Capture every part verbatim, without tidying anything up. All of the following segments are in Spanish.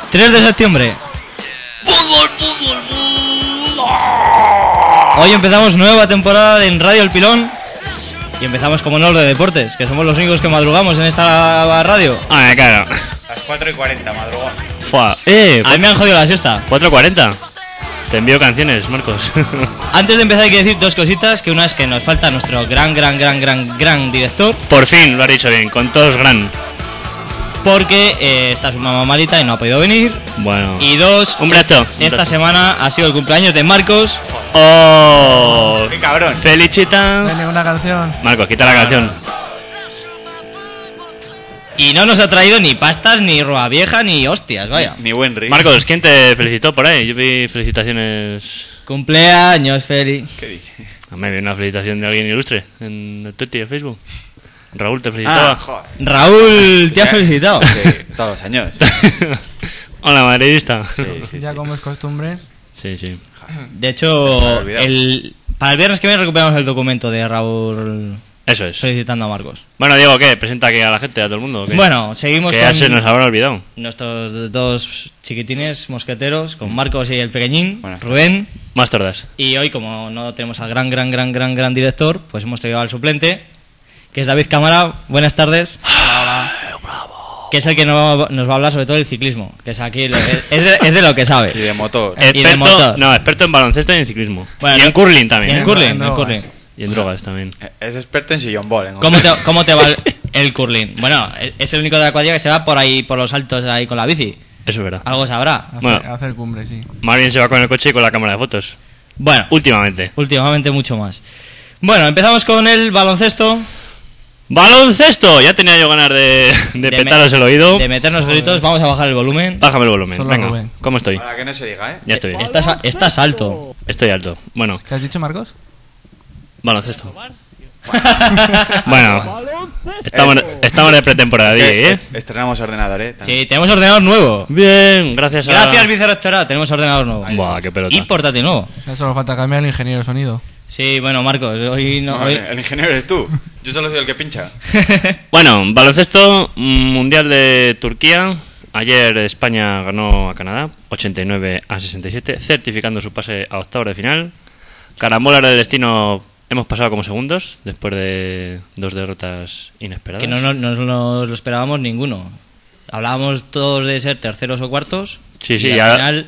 tres de septiembre. ¡Fútbol, fútbol, fútbol! Hoy empezamos nueva temporada en Radio El Pilón. Y empezamos como no de deportes, que somos los únicos que madrugamos en esta radio. Ah, claro. Las cuatro y cuarenta, madrugón. Fua. Eh, A mí me han jodido la siesta. cuatro y cuarenta. Te envío canciones, Marcos. Antes de empezar hay que decir dos cositas, que una es que nos falta nuestro gran, gran, gran, gran, gran director. Por fin, lo has dicho bien, con todos gran. Porque eh, está su mamá malita y no ha podido venir. Bueno. Y dos, Un brazo. esta semana ha sido el cumpleaños de Marcos. ¡Oh! ¡Qué cabrón! ¡Felicita! Dale una canción. Marcos, quita la canción. Y no nos ha traído ni pastas, ni roa vieja, ni hostias, vaya. Mi buen Rick. Marcos, ¿quién te felicitó por ahí? Yo vi felicitaciones. Cumpleaños, Feli. ¿Qué dices? A mí vi una felicitación de alguien ilustre en el Twitter y el Facebook. Raúl te Ah, felicitaba. joder. Raúl, te ha felicitado. Sí, todos los años. Hola, madridista. Sí, sí, Ya sí. como es costumbre. Sí, sí. De hecho, Me he olvidado. el, para el viernes que viene recuperamos el documento de Raúl Eso es. felicitando a Marcos. Bueno, Diego, ¿qué? ¿Presenta aquí a la gente, a todo el mundo? ¿o qué? Bueno, seguimos que ya con se nos habrá olvidado. nuestros dos chiquitines mosqueteros, con Marcos y el pequeñín, Buenas Rubén. Más tardas. Y hoy, como no tenemos al gran, gran, gran, gran, gran director, pues hemos traído al suplente, que es David Cámara. Buenas tardes. Que es el que no- nos va a hablar sobre todo del ciclismo, que es aquí, es de, es de lo que sabe. Y de motor. Eh, y de Experto, motor. no, experto en baloncesto y en ciclismo. Bueno, y en no- curling también. Y en ¿eh? curling, En en drogas. curling. Y en drogas también. Es experto en sillón ball. ¿eh? ¿Cómo te, cómo te va el, el curling? Bueno, es el único de la cuadrilla que se va por ahí, por los altos ahí con la bici. Eso es verdad. Algo sabrá. Hacer, Bueno. hacer cumbre, sí. Más bien se va con el coche y con la cámara de fotos. Bueno, Últimamente. últimamente mucho más. Bueno, empezamos con el baloncesto. ¡Baloncesto! Ya tenía yo ganas de, de, De petaros me- el oído. De meternos gritos, vamos a bajar el volumen. Bájame el volumen. Solo Venga, Rubén. ¿cómo estoy? Para que no se diga, ¿eh? Ya estoy bien. Estás, a- estás alto. Estoy alto. Bueno, ¿Qué has dicho, Marcos? baloncesto. Bueno, estamos, estamos de pretemporada, Que ¿eh? est- Estrenamos ordenador, ¿eh? También. Sí, tenemos ordenador nuevo. Bien, gracias a... Gracias, vicerrectora, tenemos ordenador nuevo. Buah, qué pelota. Y portátil nuevo. Ya solo falta cambiar el ingeniero de sonido. Sí, bueno, Marcos, hoy no... No, hoy- el ingeniero eres tú. Yo solo soy el que pincha. Bueno, baloncesto mundial de Turquía. Ayer España ganó a Canadá ochenta y nueve a sesenta y siete, certificando su pase a octavos de final. Carambolas del destino, hemos pasado como segundos después de dos derrotas inesperadas. que no, no, no nos lo esperábamos ninguno. Hablábamos todos de ser terceros o cuartos. Sí, sí, y al ya- final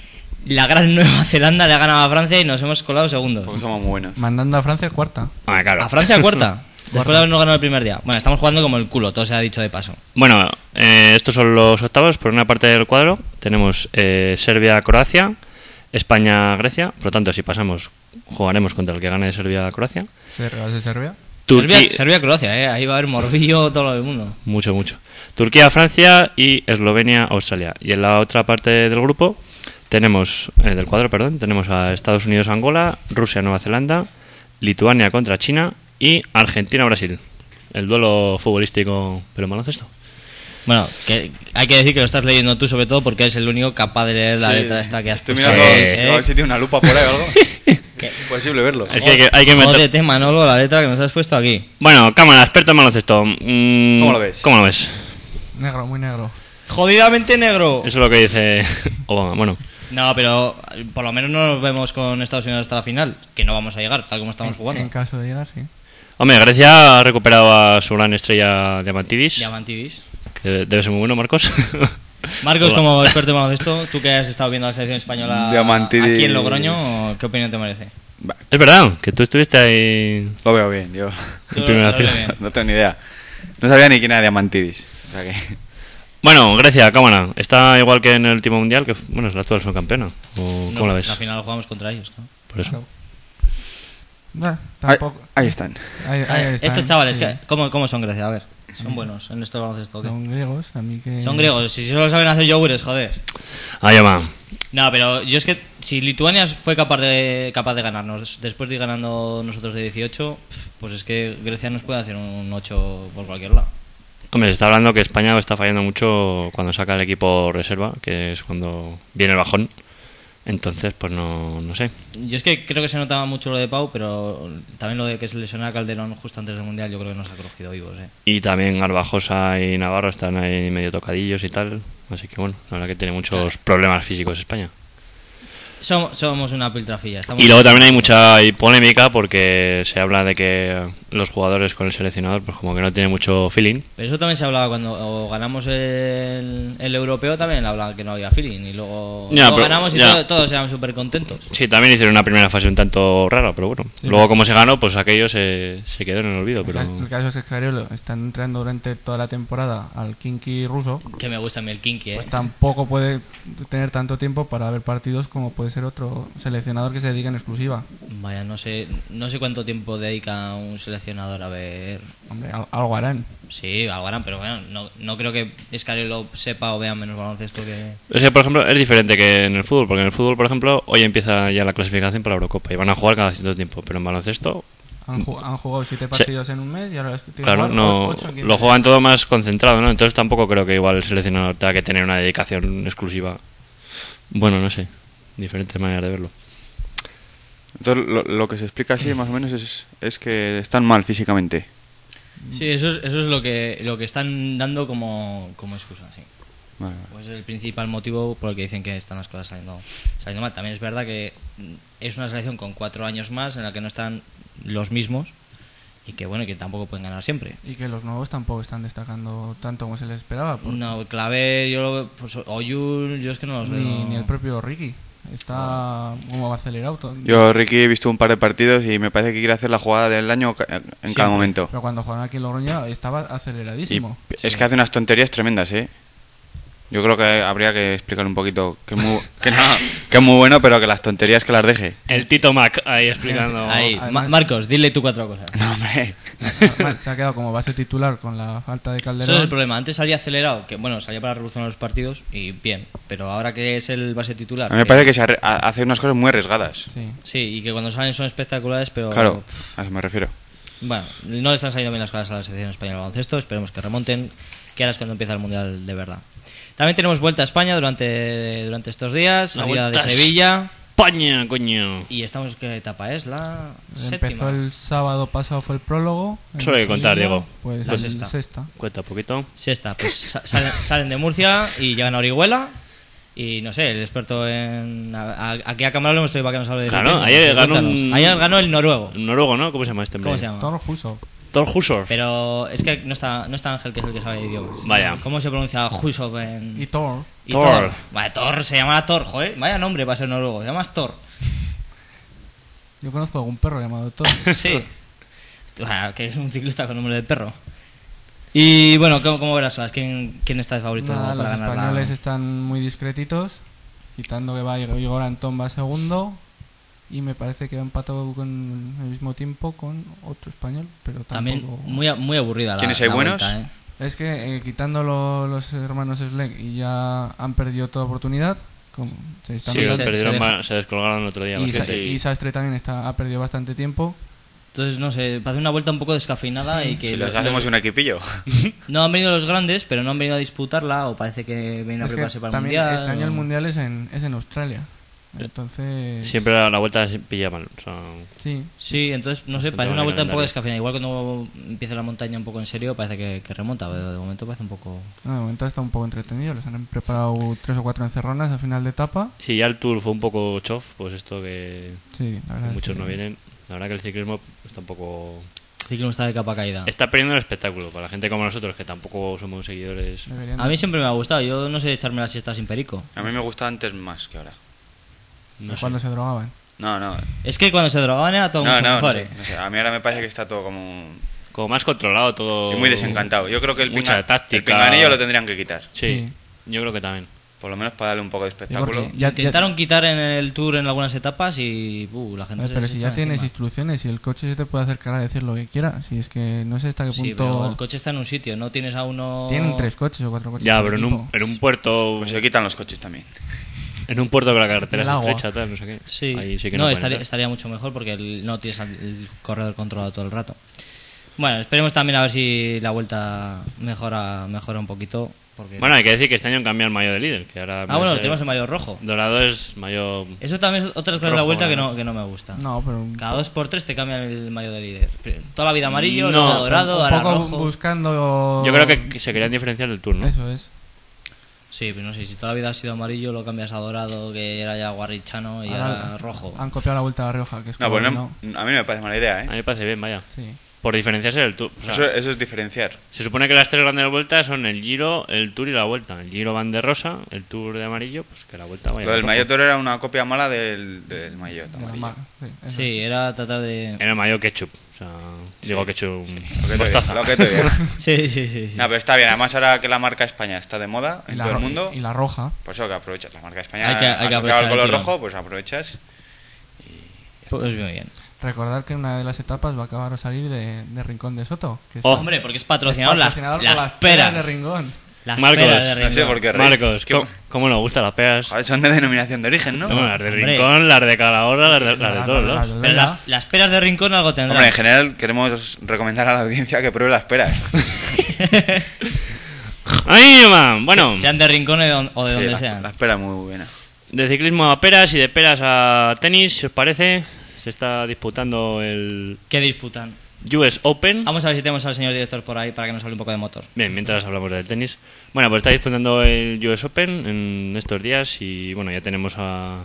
la gran Nueva Zelanda le ha ganado a Francia y nos hemos colado segundos. Porque somos muy buenos. Mandando a Francia cuarta. Ah, claro. A Francia cuarta. Después de habernos ganado el primer día. Bueno, estamos jugando como el culo, todo se ha dicho de paso. Bueno, eh, estos son los octavos. Por una parte del cuadro tenemos eh, Serbia-Croacia, España-Grecia. Por lo tanto, si pasamos, jugaremos contra el que gane Serbia-Croacia. Ser- ¿De Serbia? Turquía, Serbia- Serbia-Croacia, ¿eh? Ahí va a haber morbillo todo el mundo. mucho, mucho. Turquía-Francia y Eslovenia-Australia. Y en la otra parte del grupo tenemos, eh, del cuadro, perdón, tenemos a Estados Unidos-Angola, Rusia-Nueva Zelanda, Lituania contra China y Argentina-Brasil. El duelo futbolístico, pero en baloncesto. Bueno, que hay que decir que lo estás leyendo tú sobre todo porque eres el único capaz de leer la Sí. letra esta que has Estoy puesto. mirando Sí. ¿eh? a ver si tiene una lupa por ahí o algo. Imposible verlo. Es que hay que, hay que meter... Jódete, Manolo, la letra que nos has puesto aquí. Bueno, cámara, experto en baloncesto. Mm, ¿Cómo lo ves? ¿Cómo lo ves? Negro, muy negro. Jodidamente negro. Eso es lo que dice Obama. Bueno, No, pero por lo menos no nos vemos con Estados Unidos hasta la final, que no vamos a llegar, tal como estamos jugando. En caso de llegar, sí. hombre, Grecia ha recuperado a su gran estrella Diamantidis, Diamantidis. que debe ser muy bueno, Marcos. Marcos, Hola. como experto en baloncesto, tú que has estado viendo la selección española Diamantidis. aquí en Logroño, ¿qué opinión te merece? Va, Es verdad, que tú estuviste ahí lo veo bien, yo. en primera Lo veo fila. bien. No tengo ni idea. No sabía ni quién era Diamantidis. O sea que... Bueno, Grecia, cámara, está igual que en el último mundial, que bueno, es la actual subcampeona. ¿O No, ¿Cómo la ves? La final jugamos contra ellos, ¿no? Por eso. Bueno, Ahí, tampoco. ahí están. Ahí, ahí están, Estos chavales, sí. ¿qué- ¿cómo, ¿cómo son Grecia? A ver, son buenos en esto del baloncesto. ¿o qué? Son griegos, a mí que. Son griegos, si solo saben hacer yogures, joder. Ahí va. No, pero yo es que si Lituania fue capaz de capaz de ganarnos después de ir ganando nosotros de dieciocho, pf, pues es que Grecia nos puede hacer un ocho por cualquier lado. Hombre, se está hablando que España está fallando mucho cuando saca el equipo reserva, que es cuando viene el bajón. Entonces, pues no, no sé. Yo es que creo que se notaba mucho lo de Pau, pero también lo de que se lesionara Calderón justo antes del Mundial, yo creo que nos ha cogido vivos, ¿eh? Y también Garbajosa y Navarro están ahí medio tocadillos y tal. Así que bueno, la verdad que tiene muchos problemas físicos España. Somos, somos una piltrafilla. Estamos Y luego también hay mucha hay polémica porque se habla de que los jugadores con el seleccionador pues como que no tienen mucho feeling. Pero eso también se hablaba cuando ganamos el, el europeo, también hablaba que no había feeling. Y luego, Ya, luego pero- ganamos y ya. todo- todos eran súper contentos. Sí, también hicieron una primera fase un tanto rara, pero bueno. Sí, Luego pero- como se ganó, pues aquello se, se quedó en el olvido. El Pero caso- El caso es que Scariolo está entrenando durante toda la temporada al Kinky ruso, Que me gusta a mí el kinky, ¿eh? pues tampoco puede tener tanto tiempo para ver partidos como puede ser otro seleccionador que se dedica en exclusiva. Vaya, no sé, no sé cuánto tiempo dedica un seleccionador a ver. Hombre, al- algo harán. Sí, algo harán, pero bueno, no, no creo que Escariolo sepa o vea menos baloncesto que. es que, por ejemplo, es diferente que en el fútbol, porque en el fútbol, por ejemplo, hoy empieza ya la clasificación para la Eurocopa y van a jugar cada cierto tiempo, pero en baloncesto, Han, ju- han jugado siete partidos en un mes y ahora les tienen que claro, jugar no ocho en quince. lo juegan todo más concentrado, ¿no? Entonces tampoco creo que igual el seleccionador tenga que tener una dedicación exclusiva. Bueno, no sé, diferentes maneras de verlo. Entonces, lo, lo que se explica así, más o menos, es, es que están mal físicamente. Sí, eso es, eso es lo que lo que están dando como, como excusa, sí. Vale, vale. Pues es el principal motivo por el que dicen que están las cosas saliendo, saliendo mal. También es verdad que mm, es una selección con cuatro años más en la que no están los mismos y que bueno, que tampoco pueden ganar siempre. Y que los nuevos tampoco están destacando tanto como se les esperaba. por- No, Claver, yo lo veo, pues Oyul, yo es que no los veo. ni, ni el propio Ricky. Está como acelerado. todo. Yo, Ricky, he visto un par de partidos y me parece que quiere hacer la jugada del año ca- en Siempre. cada momento. Pero cuando jugaron aquí en Logroño estaba Y aceleradísimo. es que hace unas tonterías tremendas, ¿eh? Yo creo que habría que explicar un poquito que es muy, que no, que es muy bueno, pero que las tonterías que las deje. El Tito Mac ahí explicando. Ahí, Además- Ma- Marcos, dile tú cuatro cosas. No, hombre. Además, se ha quedado como base titular con la falta de Eso es Calderón. el problema. Antes salía acelerado, que bueno, salía para revolucionar los partidos y bien. Pero ahora que es el base titular. A mí me parece que se arre- a- hace unas cosas muy arriesgadas. Sí. Sí, y que cuando salen son espectaculares, pero. Claro, a eso me refiero. Bueno, no le están saliendo bien las cosas a la selección española de baloncesto. Esperemos que remonten, que ahora es cuando empieza el mundial de verdad. También tenemos vuelta a España durante, durante estos días, La salida de vuelta a Sevilla. España, coño. Y estamos, ¿qué etapa es? La Empezó séptima. el sábado pasado, fue el prólogo. en Eso hay que contar, Sevilla, Diego. Pues La la sexta. sexta. Cuenta un poquito. Sexta, pues sa- salen, salen de Murcia y llegan a Orihuela. Y no sé, el experto en. a- a- Aquí a cámara lo hemos traído para que nos hable de Claro, ciclismo. ayer Sí, ganó cuéntanos. un- Ayer ganó el noruego. Un noruego, ¿no? ¿Cómo se llama este hombre? ¿Cómo se llama? Thor Husov. Thor Hushovd. Pero es que no está, no está Ángel, que es el que sabe de idiomas. Vaya. ¿Cómo se pronuncia Husov en.? Y Thor. Y Thor. Thor. Vaya, Thor, se llama Thor, joder. Vaya nombre para ser noruego, se llama Thor. Yo conozco algún perro llamado Thor. Sí. Vaya, que es un ciclista con nombre de perro. Y bueno, ¿cómo, cómo verás? ¿Sabes ¿Quién, quién está de favorito Nada, para los ganar españoles la... están muy discretitos, quitando que va Igor Antón va segundo y me parece que va empatado con el mismo tiempo con otro español, pero También tampoco... muy, a- muy aburrida la ¿Quiénes hay la buenos? vuelta, ¿eh? Es que eh, quitando lo- los hermanos Slek y ya han perdido toda oportunidad, como se están Sí, se- los se perdieron deja. más- se descolgaron el otro día. y, bastante. Sa- y Sastre también está, ha perdido bastante tiempo. Entonces, no sé, parece una vuelta un poco descafeinada Sí. y que... Si los- los hacemos un equipillo. No han venido los grandes, pero no han venido a disputarla o parece que vienen a Es que prepararse para el también mundial. este año o- el mundial es en, es en Australia, entonces Siempre la, la vuelta se pilla mal. O sea, sí. Sí, entonces, no sé, Bastante parece una mal vuelta un poco calendario. descafeinada. Igual cuando empiece la montaña un poco en serio parece que, que remonta, pero de momento parece un poco... No, de momento está un poco entretenido, les han preparado tres o cuatro encerronas al final de etapa. si ya el Tour fue un poco chof, pues esto que Sí, la verdad es muchos que- no vienen. La verdad que el ciclismo está un poco... El ciclismo está de capa caída. Está perdiendo el espectáculo para la gente como nosotros, que tampoco somos seguidores. deberían A mí siempre me ha gustado. Yo no sé echarme la siesta sin perico. A mí me gusta antes más que ahora. No sé. cuando se drogaban. No, no. Es que cuando se drogaban era todo No, mucho no, no mejor, sé, ¿eh? no sé. A mí ahora me parece que está todo como... Como más controlado todo. y muy desencantado. Yo creo que el, Mucha pinga- táctica. el pinganillo lo tendrían que quitar. Sí, Sí. yo creo que también. Por lo menos para darle un poco de Sí, espectáculo. porque ya- Intentaron quitar en el Tour en algunas etapas y uh, la gente Pero, se pero les si echaba ya tienes encima. instrucciones y el coche se te puede acercar a decir lo que quiera, si es que no sé hasta qué Sí, punto... pero el coche está en un sitio, no tienes a uno... Tienen tres coches o cuatro coches. Ya, por pero en un, equipo. en un puerto. Pues se quitan los coches también. En un puerto que la carretera El es agua. estrecha, tal, no sé qué. Sí, Ahí sí que no, no, pueden estaría, entrar. estaría mucho mejor porque el- no tienes al- el corredor controlado todo el rato. Bueno, esperemos también a ver si la vuelta mejora mejora un poquito Porque... Bueno, hay que decir que este año han cambiado el maillot de líder. Que ahora Ah, bueno, ser- tenemos el maillot rojo. Dorado es maillot... Eso también es otra cosa de la Rojo, vuelta que ¿no? no, que no me gusta. No, pero... Cada dos por tres te cambian el maillot de líder. Toda la vida amarillo, No, luego dorado, un ahora poco rojo. buscando... Yo creo que que se querían diferenciar del tour, ¿no? Eso es. Sí, pero no sé, si toda la vida ha sido amarillo, lo cambias a dorado, que era ya guarrichano, y ahora, Ahora rojo. Han copiado la Vuelta a La Rioja, que es No, como pues que no, a mí no me parece mala idea, A mí ¿eh? me parece bien, vaya. Sí. Por diferenciarse del tour. O sea, Eso, eso es diferenciar. se supone que las tres grandes vueltas son el Giro, el Tour y la Vuelta. El Giro van de rosa, el Tour de amarillo, pues que la Vuelta vaya Lo de del rojo. maillot toro era una copia mala del, del maillot De la amarillo. ma- sí, eso. Sí, era tratar de... Era el maillot ketchup. O sea, digo ketchup... Lo que te mostaza. digo, lo que te digo. Sí, sí, sí. sí. No, pero está bien. Además, ahora que la marca España está de moda Y en la todo el ro- mundo, Y la roja. por eso que aprovechas. La marca España Hay que- hay que asociada aprovechar al color el tirón. rojo, pues aprovechas. Pues muy bien. Recordar que una de las etapas va a acabar a salir de, de Rincón de Soto. Que Oh. está- Hombre, porque es es patrocinador, las, patrocinador las, por las peras. peras de Rincón. Las Marcos, peras de No sé Rincón. por qué reís. Marcos, ¿Qué- ¿cómo, cómo nos gustan las peras? Joder, son de denominación de origen, ¿no? No, las de Hombre. Rincón, las de Calahorra, las de, las de Las- todos las- lados. las- Pero las, las peras de Rincón algo tendrán. Hombre, en general queremos recomendar a la audiencia que pruebe las peras. ¡Ay, man! Bueno, Sean de Rincón o de don- o de Sí, donde las, sean. las peras muy buenas. de ciclismo a peras y de peras a tenis, si os parece, se está disputando el ¿Qué disputan? U S Open. Vamos a ver si tenemos al señor director por ahí para que nos hable un poco de motor. Bien, mientras hablamos del tenis. Bueno, pues está disputando el U S Open en estos días y bueno, ya tenemos a,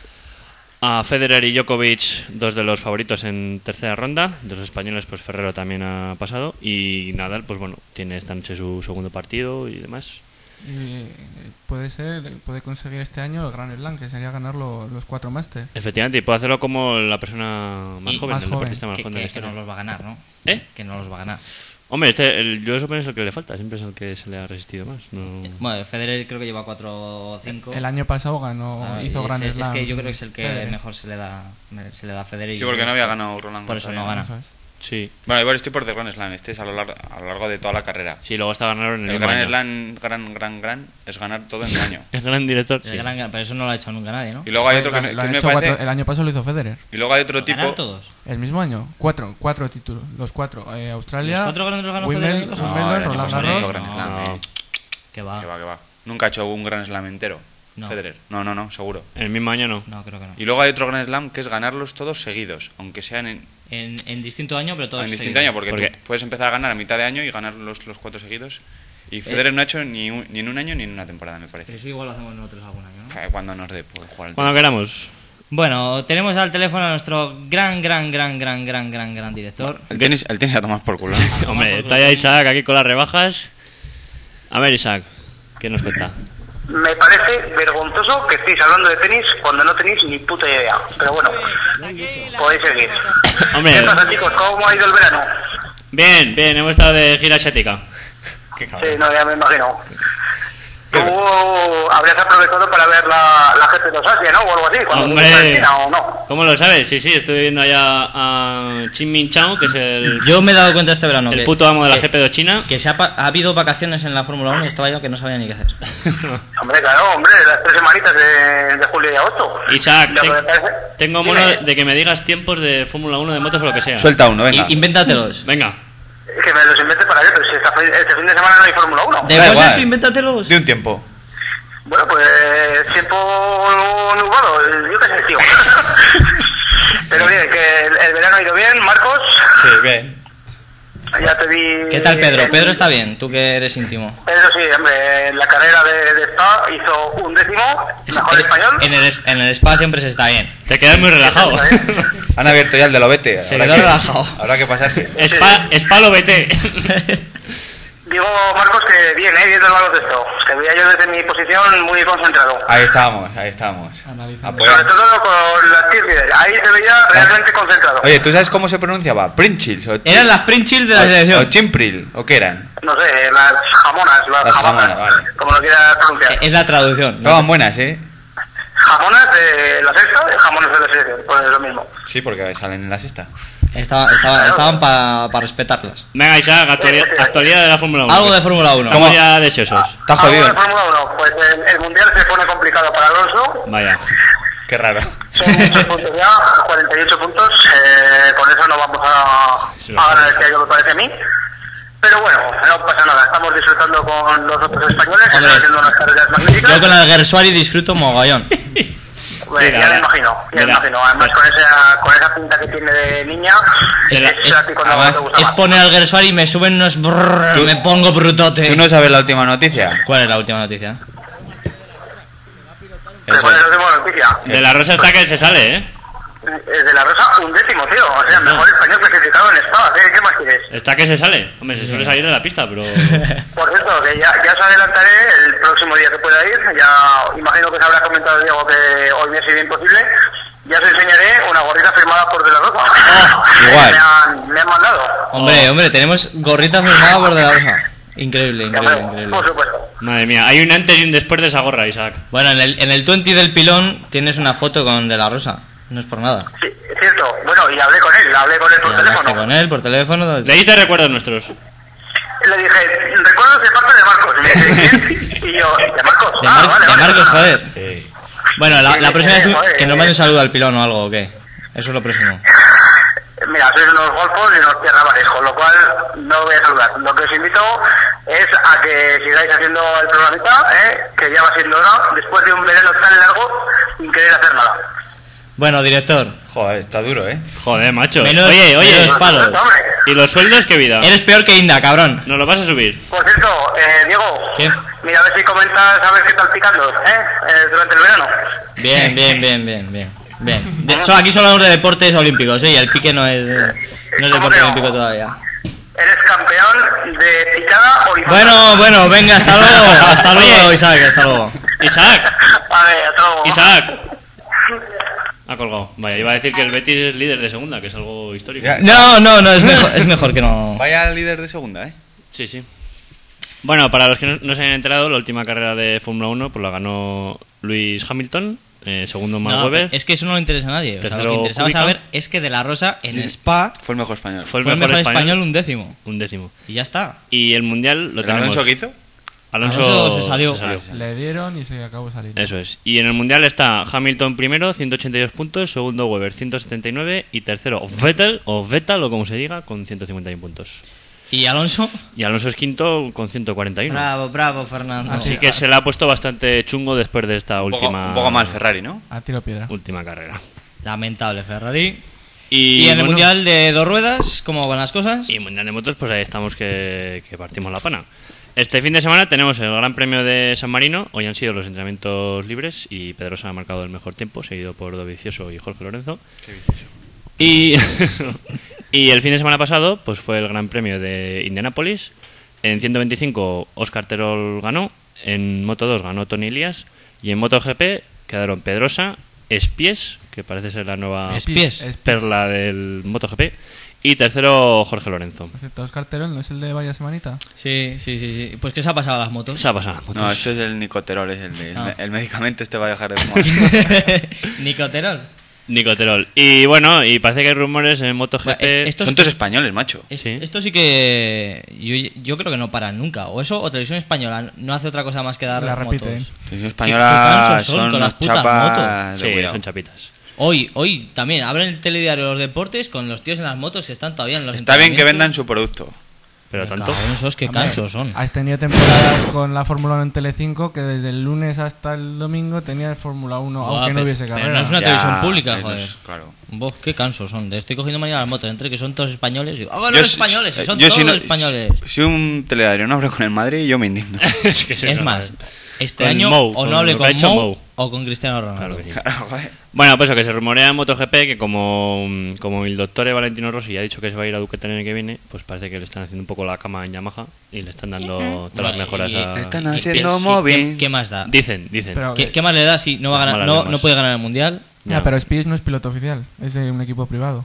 a Federer y Djokovic, dos de los favoritos en tercera ronda. De los españoles, pues Ferrero también ha pasado y Nadal, pues bueno, tiene esta noche su segundo partido y demás. Y eh, puede ser, puede conseguir este año el Grand Slam, que sería ganar lo- los cuatro Masters. Efectivamente, y puede hacerlo como la persona más Y joven, más el joven. deportista más Que, joven de la que, que historia. no los va a ganar, ¿no? ¿Eh? Que no los va a ganar. Hombre, este, el U S Open es el que le falta, siempre es el que se le ha resistido más. No... Bueno, Federer creo que lleva cuatro o cinco. El año pasado ganó, Ah, hizo y Grand ese- Slam. Es que yo creo que es el que Federer. mejor se le da, se le da a Federer. y Sí, yo porque creo no que- había ganado Roland Por eso Garros no todavía. gana. Eso es. Sí, Bueno, igual estoy por The Grand Slam. Este es a lo largo, a lo largo de toda la carrera. sí, luego está ganando en el, El mismo Grand año. Slam, gran, gran, gran, es ganar todo en un año. El gran director, El sí. gran- pero eso no lo ha hecho nunca nadie, ¿no? Y luego hay otro que, Lo- me- lo que han me hecho parece... cuatro- el año pasado lo hizo Federer. Y luego hay otro ¿Ganar tipo... todos? El mismo año, cuatro, cuatro títulos, los cuatro. Eh, Australia, ¿Los cuatro grandes los ganó Wimbledon, Federer? No, Wimbledon, el año Roland pasado no hizo Garros. Grand No. Slam. No, eh. Que va. Que va, que va. Nunca ha hecho un Grand Slam entero. No. Federer. No, no, no, seguro. en el mismo año no. No, creo que no. Y luego hay otro Grand Slam que es ganarlos todos seguidos, aunque sean en, En, en distinto año, pero todos en distinto seguidos. año, porque ¿Por qué? tú puedes empezar a ganar a mitad de año y ganar los, los cuatro seguidos. Y Federer no ha hecho ni, un- ni en un año ni en una temporada, me Pero parece. eso igual lo hacemos nosotros algún año, ¿no? Eh, Cuando nos dé por jugar al Cuando queramos. Bueno, tenemos al teléfono a nuestro gran, gran, gran, gran, gran, gran, gran director. El tenis, el tenis a tomar por culo. Hombre, está ya Isaac aquí con las rebajas. A ver, Isaac, ¿qué nos cuenta? Me parece vergonzoso que estéis hablando de tenis cuando no tenéis ni puta idea. Pero bueno, podéis seguir. Hombre, ¿Qué pasa, chicos? ¿Cómo ha ido el verano? bien, bien, hemos estado de gira asiática. Qué Sí, cabrón. no, ya me imagino. Tú habrías aprovechado para ver la, la G P dos Asia, ¿no? O algo así, cuando Hombre. viniste a China, ¿o no? ¿Cómo lo sabes? Sí, sí, estoy viendo allá a Chin Min Chao, que es el, Yo me he dado cuenta este verano el que, puto amo de la que, G P dos China. que se ha, pa- ha habido vacaciones en la Fórmula uno y estaba yo que no sabía ni qué hacer. Hombre, claro, hombre, las tres semanitas de, de julio y agosto. Isaac, Lo que ten- me parece- tengo Dime. mono de que me digas tiempos de Fórmula uno, de motos o lo que sea. Suelta uno, venga. I- invéntatelos. Venga. Que me los invente para qué, pero si esta, fe- este fin de semana no hay Fórmula uno. De Da cosas, igual. invéntatelos. De un tiempo. Bueno, pues tiempo nublado, yo qué sé, tío. Pero bien, que el, el verano ha ido bien, Marcos. Sí, bien. Ya te vi... ¿Qué tal Pedro? en- Pedro está bien, tú que eres íntimo. Pedro sí, hombre, en la carrera de, de Spa hizo un décimo, mejor En- español. En el, es- en el spa siempre se está bien. Te quedas muy relajado. Han abierto ya el de Lobete. Se Habrá quedó que- relajado. Habrá que pasarse. Spa, Spa lo vete. Digo, Marcos, que bien, ¿eh? Viendo el baloncesto. Te veía yo desde mi posición muy concentrado. Ahí estábamos, ahí estábamos. Analizando. Sobre Apoyando. todo con las cheerleaders. Ahí se veía realmente concentrado. Oye, ¿tú sabes cómo se pronunciaba? ¿Princhils? O Eran las print chill de la o- O selección. Chimpril, ¿o qué eran? No sé, las jamonas, las, Las jamonas, jamonas, vale. como lo quieras pronunciar. Es la traducción. Estaban buenas, ¿eh? Jamonas de la sexta y jamonas de la selección, pues es lo mismo. Sí, porque salen en la sexta. Estaba- estaba- estaban para respetarlas. Venga, Isaac, actualidad, actualidad de la Fórmula uno. Algo de Fórmula uno. Estamos ya deseosos. Está Algo jodido. de Fórmula uno, pues el, el mundial se pone complicado para Alonso. Vaya. Qué raro. Son muchos puntos ya, cuarenta y ocho puntos. Eh, con eso no vamos a, Se lo a ganar sabe. este año, me parece a mí. Pero bueno, no pasa nada, estamos disfrutando con los otros españoles, están Hombre, haciendo unas carreras magníficas. Yo con la Gersuari disfruto mogollón. Bueno, Mira, ya me imagino, ya me mira. imagino. Además, con esa, con esa pinta que tiene de niña, es, Mira, es a ti cuando Además, te gusta es más. poner al Gersuari y me suben unos brrr, Tú- me pongo brutote. ¿Tú no sabes la última noticia? ¿Cuál es la última noticia? ¿Pero cuál es la última noticia? De la Rosa está que se sale, ¿eh? Es de la Rosa, un décimo, tío. O sea, mejor español clasificado en Spa. ¿Qué, ¿Qué más quieres? Está que se sale. Hombre, se suele salir de la pista, pero... Por cierto, que ya, ya os adelantaré el próximo día que pueda ir. Ya imagino que se habrá comentado Diego que hoy me es bien posible. Ya os enseñaré una gorrita firmada por De La Rosa. igual. Me han, me han mandado. Hombre, hombre, tenemos gorrita firmada por De La Rosa. Increíble, increíble, Hombre, increíble. por supuesto. Madre mía, hay un antes y un después de esa gorra, Isaac. Bueno, en el, en el veinte del pilón tienes una foto con De La Rosa. No es por nada. Sí, es cierto. Bueno, y hablé con él. Hablé con él por Y hablaste teléfono. con él por teléfono. Le diste recuerdos nuestros. Le dije, recuerdos de parte de Marcos. Y me dice, ¿quién? Y yo, ¿de Marcos? De, ah, Mar- vale, de vale, Marcos, vale. joder. Bueno, la, la próxima vez que nos mande un saludo al pilón o algo, ¿o qué? Eso es lo próximo. Mira, sois unos golfos y unos tierra parejo, lo cual no voy a saludar. Lo que os invito es a que sigáis haciendo el programita, ¿eh? Que ya va siendo hora, después de un verano tan largo, sin querer hacer nada. Bueno, director, Joder, está duro, ¿eh? Joder, macho. Menudo- oye, oye. menudos palos. Hombre, ¿Y los sueldos qué vida? eres peor que Inda, cabrón. ¿Nos lo vas a subir? por cierto, eh, Diego, ¿Qué? mira a ver si comentas a ver qué tal picando, ¿eh? Eh, durante el verano. Bien, bien, bien, bien, bien. bien. De- so- aquí solo hablamos de deportes olímpicos, ¿eh? Y el pique no es, no es deporte no? olímpico todavía. Eres campeón de picada horizontal. Bueno, bueno, venga, hasta luego. Hasta Oye. luego, Isaac, hasta luego. Isaac, Vale, hasta luego. Isaac. Ha colgado. Vaya, iba a decir que el Betis es líder de segunda, que es algo histórico. Ya. No, no, no, es mejor, es mejor que no. Vaya líder de segunda, ¿eh? Sí, sí. Bueno, para los que no, no se hayan enterado, la última carrera de Fórmula uno pues la ganó Lewis Hamilton, eh, segundo Max No, Webber. es que eso no le interesa a nadie. O sea, lo Tercero que interesaba Kubica. saber es que De La Rosa en Spa Fue el mejor español. Fue fue el mejor, español, un décimo. un décimo. Y ya está. Y el mundial lo ¿El tenemos. Alonso qué hizo? Alonso, Alonso se salió. Le dieron y se acabó saliendo. Eso es. Y en el mundial está Hamilton primero, ciento ochenta y dos puntos, segundo Webber, ciento setenta y nueve y tercero Vettel, o Vettel, o como se diga, con ciento cincuenta y uno puntos. ¿Y Alonso? Y Alonso es quinto con ciento cuarenta y uno. Bravo, bravo, Fernando. Así que se le ha puesto bastante chungo después de esta Un poco, última un poco mal Ferrari, ¿no? A tiro piedra. última carrera. Lamentable Ferrari. Y, Y, en el bueno, mundial de dos ruedas, ¿cómo van las cosas? Y mundial de motos, pues ahí estamos que, que partimos la pana. Este fin de semana tenemos el Gran Premio de San Marino. Hoy han sido los entrenamientos libres y Pedrosa ha marcado el mejor tiempo, seguido por Dovizioso y Jorge Lorenzo. Y, y el fin de semana pasado pues fue el Gran Premio de Indianápolis. En ciento veinticinco Óscar Terol ganó, en Moto dos ganó Tony Elias y en MotoGP quedaron Pedrosa, Espies, que parece ser la nueva Espies. Es- perla del MotoGP, y tercero Jorge Lorenzo. Por cierto, Oscar Terol, ¿no es el de Vaya Semanita? Sí, sí, sí, sí. Pues ¿qué se ha pasado a las motos? Se ha pasado las motos. No, eso es el Nicoterol, es el, de- el, Ah. me- el medicamento este va a dejar de fumar. Nicoterol. Nicoterol. Y bueno, y parece que hay rumores en MotoGP. Bueno, es- esto- Son todos españoles, macho. Es- Sí. Esto sí que yo, yo creo que no paran nunca. O eso, o Televisión Española no hace otra cosa más que dar La repiten. motos. Televisión qué española cansos son son con unos las putas chapas de Sí, cuidado. son chapitas. Hoy, hoy también abren el telediario de los deportes con los tíos en las motos que están todavía en los Está bien que vendan entrenamientos. su producto. Pero Me tanto. cago en esos, qué Hombre, cansos son. Has tenido temporadas con la Fórmula uno en Telecinco que desde el lunes hasta el domingo tenía el Fórmula uno, Buah, aunque no pero- hubiese pero carrera. no es una Ya, televisión pública, eso joder. es, claro. Vos, qué cansos son. Estoy cogiendo mañana las motos, entre que son todos españoles. Y digo, ¡ah, bueno, Yo los si- españoles! Si son yo todos si no- españoles. Si, si un telediario no habla con el Madrid, yo me indigno. Es que Es más, este Con año Mou, o con no hable lo que ha con hecho Mou, Mou. o con Cristiano Ronaldo. Claro que sí. Claro, joder. Bueno, pues eso, que se rumorea en MotoGP que como, como el doctor Valentino Rossi ha dicho que se va a ir a Ducati el año que viene, pues parece que le están haciendo un poco la cama en Yamaha y le están dando todas las Vale, mejoras y- a... Están ¿Qué- haciendo qué- móvil. ¿Qué, qué más da? Dicen, dicen. Pero- ¿Qué, qué más le da si no, va a ganar, Malas no, lenguas. no puede ganar el mundial? Ya, Ya. pero Spies no es piloto oficial, es de un equipo privado.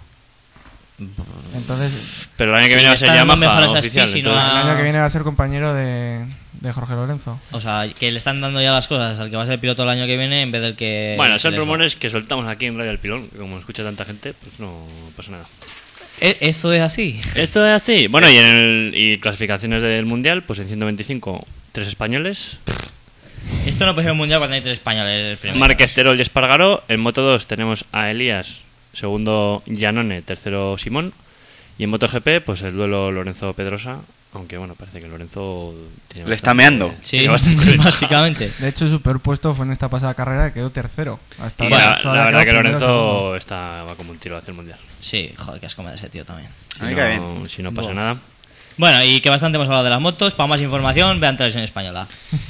Entonces, Pero el año que Sí, viene va a le ser están dando Yamaha mejoras a oficial. Spies y no entonces- a- el año que viene va a ser compañero de, de Jorge Lorenzo. O sea, que le están dando ya las cosas al que va a ser piloto el año que viene en vez del que... Bueno, se son les va. rumores que soltamos aquí en Radio El Pilón, que como escucha tanta gente, pues no pasa nada. ¿E- ¿Eso es así? Esto es así. Bueno, y en el, y clasificaciones del Mundial, pues en ciento veinticinco, tres españoles. Esto no puede ser un mundial cuando hay tres españoles. primero. Márquez, Terol y Espargaró. En Moto dos tenemos a Elías, segundo Giannone, tercero Simón. Y en MotoGP, pues el duelo Lorenzo-Pedrosa, Aunque bueno, parece que Lorenzo tiene Le bastante- está meando. Sí, tiene bastante- básicamente. De hecho, su peor puesto fue en esta pasada carrera, que quedó tercero. Hasta Y ahora la, solo la ha verdad que quedado primero, segundo. Lorenzo está, va como un tiro hacia el mundial. Sí, joder, qué asco me da ese tío también. Si A mí no, cae bien. si no pasa Bueno. nada. Bueno, y que bastante hemos hablado de las motos. Para más información, vean Televisión Española.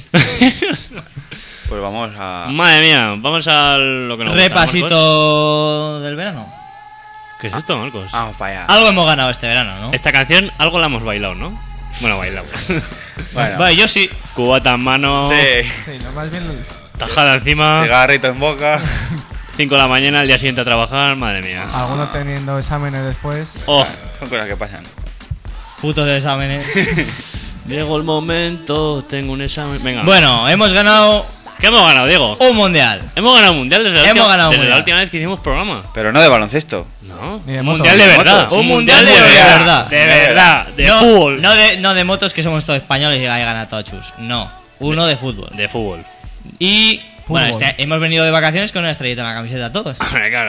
Pues vamos a... Madre mía, vamos a lo que nos gusta, Marcos. Repasito del verano. ¿Qué es esto, Marcos? Vamos para allá. Algo hemos ganado este verano, ¿no? Esta canción, algo la hemos bailado, ¿no? Bueno, bailado. Bueno, Vale, yo sí. Cubata en mano, sí. Sí, no, más bien tajada encima, Cigarrito en boca. cinco de la mañana, al día siguiente a trabajar, madre mía. algunos teniendo exámenes después. Oh, Son cosas que pasan. Putos exámenes. llegó el momento, tengo un examen. Venga. Bueno, hemos ganado ¿Qué hemos ganado, Diego? un mundial. Hemos ganado un mundial desde, la, Hemos última, ganado un desde la mundial. última vez que hicimos programa. Pero no de baloncesto. No, Ni de un moto. mundial de De verdad. motos. Un mundial de verdad. De verdad, de no, fútbol. No de, no de motos, que somos todos españoles y hay gana todos chus. No, uno de, fútbol. De fútbol. Y bueno, Fútbol. este- hemos venido de vacaciones con una estrellita en la camiseta todos. Claro.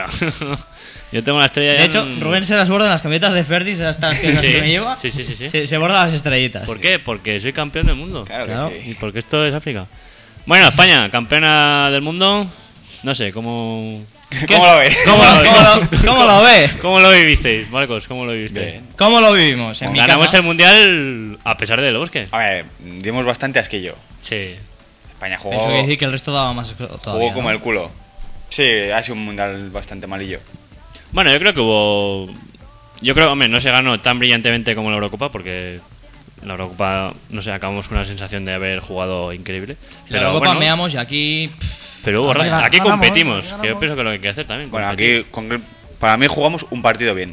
Yo tengo la estrella ya De hecho, en- Rubén se las borda en las camisetas de Ferdis, estas que, las Sí. que me lleva. Sí, sí, sí, sí. Se, se borda las estrellitas. ¿Por qué? Porque soy campeón del mundo. Claro, Claro. que Y sí. porque esto es África. Bueno, España, campeona del mundo. No sé, ¿cómo, ¿Cómo lo ves? ¿Cómo, cómo lo, cómo lo ve? cómo lo vivisteis, Marcos? ¿Cómo lo vivisteis? Bien. ¿Cómo lo vivimos? En mi Ganamos casa, el mundial a pesar del bosque. A ver, dimos bastante asquillo. Sí. España Eso jugó, quiere decir que el resto daba más todavía. jugó como ¿no? el culo. Sí, ha sido un mundial bastante malillo. Bueno, yo creo que hubo. Yo creo, hombre, no se ganó tan brillantemente como la Eurocopa, porque la Eurocopa, no sé, acabamos con una sensación de haber jugado increíble. La Pero Eurocopa bueno, meamos y aquí. pff, pero hubo Aquí ra- ganamos, aquí ganamos, competimos, aquí que yo ganamos. pienso que lo que hay que hacer también. Bueno, competir. aquí con- para mí jugamos un partido bien.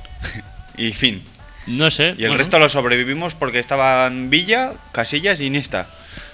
Y fin. No sé. Y el bueno, resto lo sobrevivimos porque estaban Villa, Casillas y Iniesta.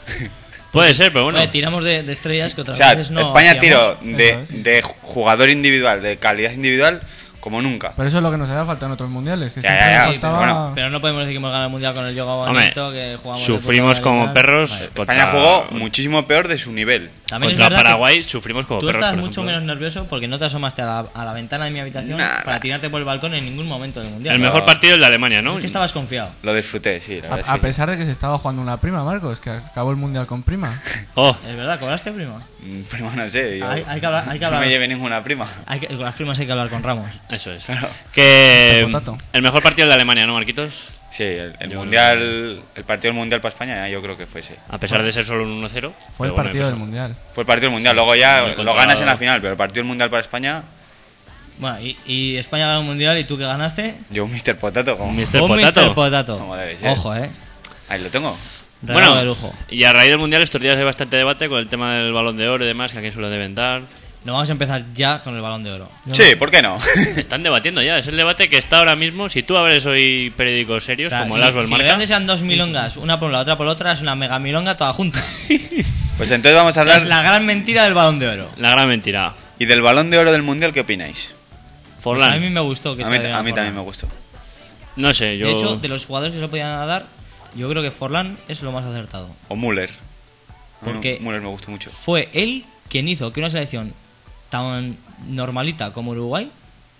Puede ser, pero bueno. oye, tiramos de, de estrellas que O otras sea, veces no. España hacíamos. tiró de, Eso es. de jugador individual, de calidad individual, como nunca. Pero eso es lo que nos había faltado en otros mundiales. Que Ya, siempre ya, ya, nos faltaba. bueno. Pero no podemos decir que hemos ganado el mundial con el yoga Hombre, bonito, que jugamos. de sufrimos puta como madre, perros. vale. contra- España jugó muchísimo peor de su nivel. También es Contra verdad que Paraguay sufrimos como Tú perros. estás por mucho ejemplo. menos nervioso porque no te asomaste a la, a la ventana de mi habitación Nah, para nah. tirarte por el balcón en ningún momento del mundial. El mejor partido es el de Alemania, ¿no? Es que estabas confiado. Lo disfruté, sí, la A, verdad. a es que- pesar de que se estaba jugando una prima, Marcos, que acabó el mundial con prima. Oh, Es verdad, ¿cobraste prima? Mm, Prima no sé, yo Hay, hay que hablar. Hay que no hablar. me llevé ninguna prima. Hay que- con las primas hay que hablar con Ramos. eso es. Claro. Que El potato. el mejor partido es el de Alemania, ¿no, Marquitos? Sí, el, el Yo mundial, el partido del mundial para España, yo creo que fue ese. A pesar de ser solo un uno cero. Fue el pero bueno, partido eso. del mundial. Fue el partido del mundial, luego ya Y lo contra- ganas en la final, pero el partido del mundial para España, Bueno, y, y España ganó el mundial y tú que ganaste. yo un mister Potato, como... mister Un Potato. mister Potato. Como debe ser. Ojo, eh. Ahí lo tengo. Regalo Bueno, de lujo. y a raíz del mundial estos días hay bastante debate con el tema del balón de oro y demás, que a quién se lo deben dar. No vamos a empezar ya con el balón de oro. Yo Sí, ¿por qué no? Están debatiendo ya, es el debate que está ahora mismo. Si tú abres hoy periódicos serios, O sea, como si, el As o el si lo que Marca, haces sean dos milongas, una por la otra por la otra, es una mega milonga toda junta. Pues entonces vamos a O sea, hablar... es la gran mentira del balón de oro. la gran mentira. ¿Y del balón de oro del mundial qué opináis? Pues Forlán. a mí me gustó que A se mí, le diera a mí Forlán. también me gustó. No sé, yo... De hecho, de los jugadores que se lo podían dar, yo creo que Forlán es lo más acertado. O Müller. Porque- Bueno, Müller me gustó mucho. Fue él quien hizo que una selección tan normalita como Uruguay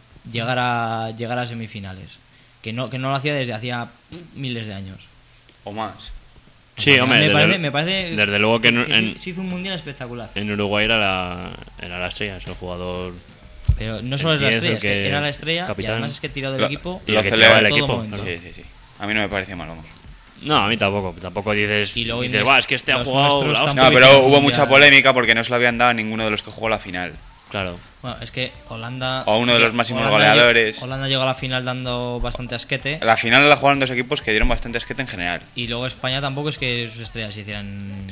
llegara, llegara a semifinales. Que no, que no lo hacía desde hacía miles de años. O más. Sí, hombre, me, desde, parece, me parece desde luego que en, se- en- se hizo un mundial espectacular. en Uruguay era la, era la estrella, es el jugador... Pero no solo el es la diez, estrella, el es que que- era la estrella capitán. y además es que tiró del Lo- equipo Y lo el que celebra tiraba el todo equipo. momento. Sí, sí, sí. A mí no me pareció mal, vamos. No, a mí tampoco. Tampoco dices, Y luego dices Iniesta- "Buah, es que este ha los jugado nuestros la hostia". tampoco No, pero hicieron hubo un mucha mundial. polémica porque no se lo habían dado a ninguno de los que jugó la final. Claro. Bueno, es que Holanda... O uno de los máximos Holanda goleadores. llegó- Holanda llegó a la final dando bastante asquete. La final la jugaron dos equipos que dieron bastante asquete en general. Y luego España tampoco es que sus estrellas hicieran...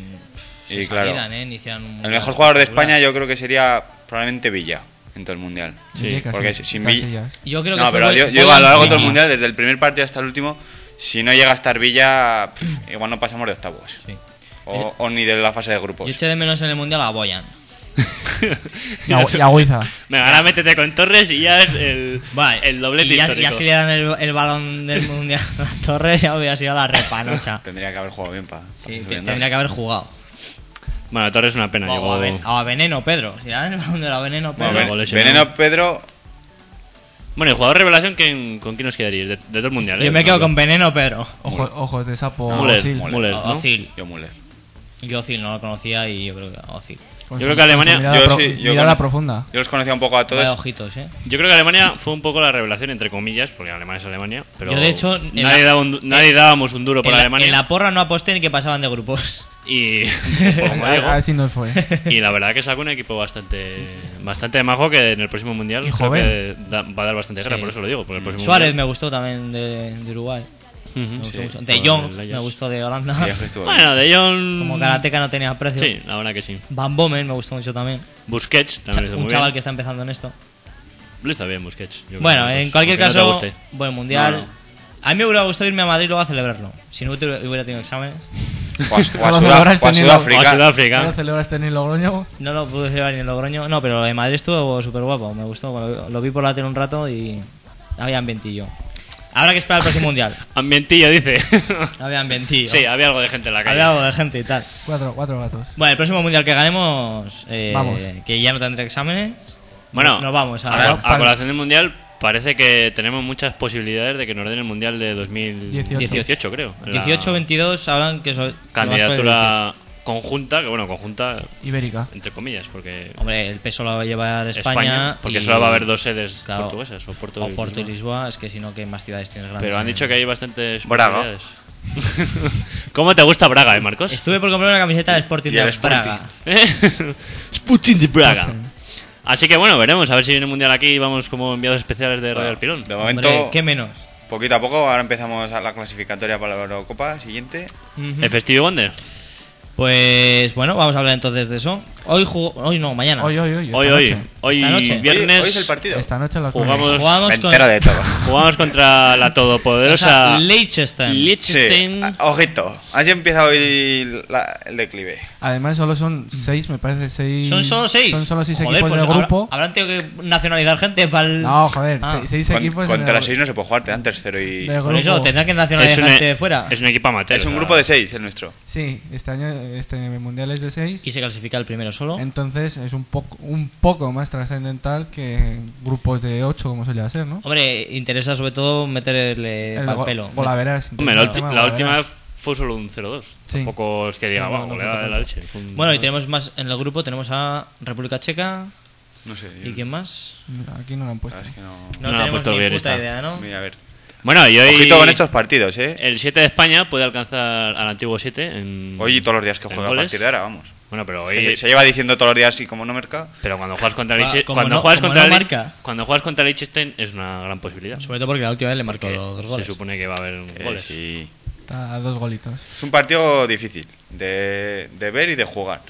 Y se claro. salieran, ¿eh? Ni hicieran un El mundial mejor jugador de espectacular. España yo creo que sería probablemente Villa en todo el mundial. Sí, Diría Casillas- porque sin vi- Casillas. Yo creo que No, fue pero Boy- yo, yo digo Boyan a lo largo de todo el Viñas. mundial, desde el primer partido hasta el último, si no llega a estar Villa, pff, igual no pasamos de octavos. Sí. O, o ni de la fase de grupos. Yo eché de menos en el mundial a Boyan. Y a- y a Huiza. Venga, ahora métete con Torres y ya es el, Vale, el doblete y ya, histórico. ya si le dan el, el balón del mundial a Torres, ya hubiera sido la repanocha. Tendría que haber jugado bien para. Sí, te- tendría que haber jugado. Bueno, Torres es una pena. O, llegó... a Ven- o a Veneno Pedro. Si le dan el balón de la Veneno Pedro. Bueno, Ven- lesionado. Veneno Pedro. Bueno, y jugador revelación, ¿quién, ¿con quién nos quedaríais? De, de todo el mundial, ¿eh? Yo me quedo No, con Veneno, Pedro. Ojo, ojos de sapo. Müller, Özil. Müller, ¿no? Ozil. Yo Müller. Yo Ozil no lo conocía y yo creo que Ozil. Con Yo su- creo que Alemania- con su Mirada, yo pro- sí, yo mirada conozco- profunda. Yo los conocía un poco a todos. Vaya ojitos, eh. Yo creo que Alemania fue un poco la revelación, entre comillas, porque Alemania es Alemania. Pero Yo, de hecho, en nadie, la- daba un du- nadie dábamos un duro por En la, Alemania. en la porra no aposté ni que pasaban de grupos. Y, como A- digo, Así nos fue. y la verdad que sacó un equipo bastante bastante majo que en el próximo mundial Y creo joven. que da- va a dar bastante guerra, Sí. por eso lo digo. Porque el próximo Suárez me mundial- gustó también de, de Uruguay. Ujú, Me gustó sí. mucho. De Con Jong el Ajax. me gustó de Holanda. Sí, estuvo bien. Bueno, de Jong. Como karateca no tenía precio. Sí, la verdad que sí. Van Bommel me gustó mucho también. Busquets también lo hizo Un muy chaval bien. que está empezando en esto. Lo hizo bien Busquets. yo Bueno, creo, en pues, cualquier aunque no caso, te guste. buen mundial. No, no. A mí me hubiera gustado irme a Madrid luego a celebrarlo. Si no hubiera hubiera tenido exámenes. O a, o a Lo Sudá- celebraste o a ni lo- O a Sudáfrica. ¿Cuándo Sudáfrica. celebraste en el Logroño? No lo pude celebrar ni en Logroño. No, pero lo de Madrid estuvo súper guapo. Me gustó. Lo, lo vi por la tele un rato y había ambientillo. Habrá que esperar el próximo mundial. Ambientillo, dice. Había ambientillo. Sí, había algo de gente en la calle. Había algo de gente y tal. Cuatro, cuatro gatos. Bueno, el próximo mundial que ganemos, eh, Vamos. que ya no tendré exámenes, Bueno, nos vamos a... a, Para- a colación del mundial, parece que tenemos muchas posibilidades de que nos den el mundial de dos mil dieciocho, creo. La dieciocho veintidós hablan que eso... Candidatura conjunta, que bueno, conjunta Ibérica. entre comillas, porque Hombre, el peso lo va a llevar España. España, porque y- solo va a haber dos sedes claro, portuguesas, o Porto, o y Porto y Lisboa. Lisboa, es que si no, ¿qué más ciudades tienes grandes? Pero han en- dicho que hay bastantes Braga. posibilidades. ¿Cómo te gusta Braga, eh, Marcos? Estuve por comprar una camiseta del Sporting Y de el Sporting. Praga. ¿Eh? Sporting de Braga. Así que bueno, veremos a ver si viene el mundial aquí y vamos como enviados especiales de Radio El Pilón. De Hombre, momento, ¿qué menos? poquito a poco, ahora empezamos a la clasificatoria para la Eurocopa siguiente. Ujú. ¿El Festivo Wonder? Pues bueno, vamos a hablar entonces de eso. Hoy jugó... Hoy no, mañana. Hoy, hoy, hoy. Esta Hoy, hoy, noche. hoy Esta noche. viernes Hoy, hoy es el partido. Esta noche a las Jugamos- nueve. Jugamos Me con... entero de todo. jugamos contra la o todopoderosa sea, Liechtenstein. Sí, Liechtenstein. a- ojito. Así empieza hoy la- el declive. Además, solo son seis, me parece, seis. ¿Son solo seis? Son solo seis Joder, equipos pues del habrá- grupo. Habrán tenido que nacionalizar gente para el... No, joder, Ah. seis, seis Con- equipos. en contra el- seis no se puede jugar, te dan tercero y... de Por eso grupo. tendrán que Es nacionalizar un, gente de fuera. es un equipo amateur. Es un o sea, grupo de seis el nuestro. Sí, este año, este mundial es de seis. Y se clasifica el primero solo. Entonces es un poco un poco más trascendental que grupos de ocho como solía ser, ¿no? Hombre, interesa sobre todo meterle El pa'l go- pelo. Golaveras. Hombre, la, el ulti- tema de la golaveras. última vez fue solo un cero dos. Sí. Tampoco es que diga, Sí, wow, no, no goleada fue de la tanto. leche. Fue un- Bueno, y tenemos más en el grupo, tenemos a República Checa. No sé. ¿Y yo- quién más? Aquí no lo han puesto. Ah, es que no... No, No, tenemos puesto ni bien puta esta. idea, ¿no? Mira, a ver. Bueno, y hoy Ojito con estos partidos, ¿eh? el siete de España puede alcanzar al antiguo siete en Hoy y todos los días que en juega a goles. partir de ahora, vamos. Bueno, pero Es hoy que se, se lleva diciendo todos los días y como no merca... pero cuando juegas contra Ah, Liechtenstein, como cuando no- juegas como contra no Lie- marca. cuando juegas contra Liechtenstein es una gran posibilidad. Sobre todo porque la última vez le marcó Porque dos se goles. supone que va a haber Eh, goles. sí. Está a dos golitos. Es un partido difícil de, de ver y de jugar.